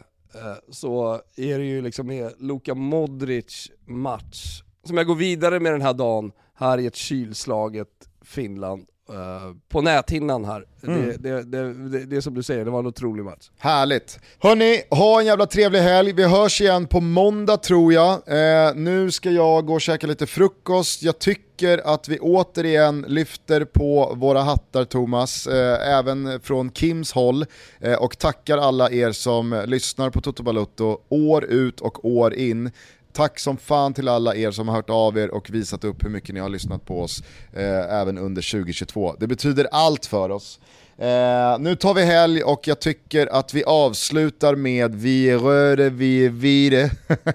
Så är det ju liksom med Luka Modric match som jag går vidare med den här dagen här i ett kylslaget Finland. Uh, på näthinnan här. Mm. Det, det, det, det, det är som du säger, det var en otrolig match. Härligt. Hörni, ha en jävla trevlig helg. Vi hörs igen på måndag tror jag. Uh, nu ska jag gå och käka lite frukost. Jag tycker att vi återigen lyfter på våra hattar, Thomas. Uh, även från Kims håll. Uh, och tackar alla er som lyssnar på Toto Balotto år ut och år in. Tack som fan till alla er som har hört av er och visat upp hur mycket ni har lyssnat på oss eh, även under tjugo tjugotvå. Det betyder allt för oss. Eh, nu tar vi helg och jag tycker att vi avslutar med vi röre, vi vire.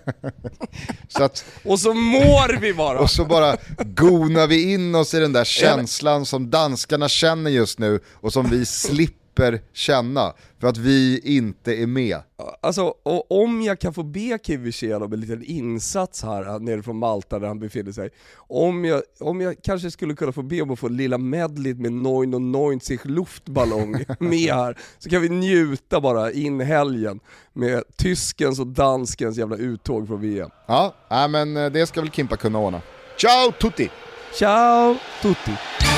så att, och så mår vi bara. Och så bara gonar vi in oss i den där känslan som danskarna känner just nu och som vi slipper känna för att vi inte är med. Alltså, och om jag kan få be Kivichel om en liten insats här nere från Malta där han befinner sig, om jag, om jag kanske skulle kunna få be om att få lilla medley med neunundneunzig luftballong med här, så kan vi njuta bara in helgen med tyskens och danskens jävla uttåg från V M. Ja, men det ska väl Kimpa kunna ordna. Ciao tutti! Ciao tutti!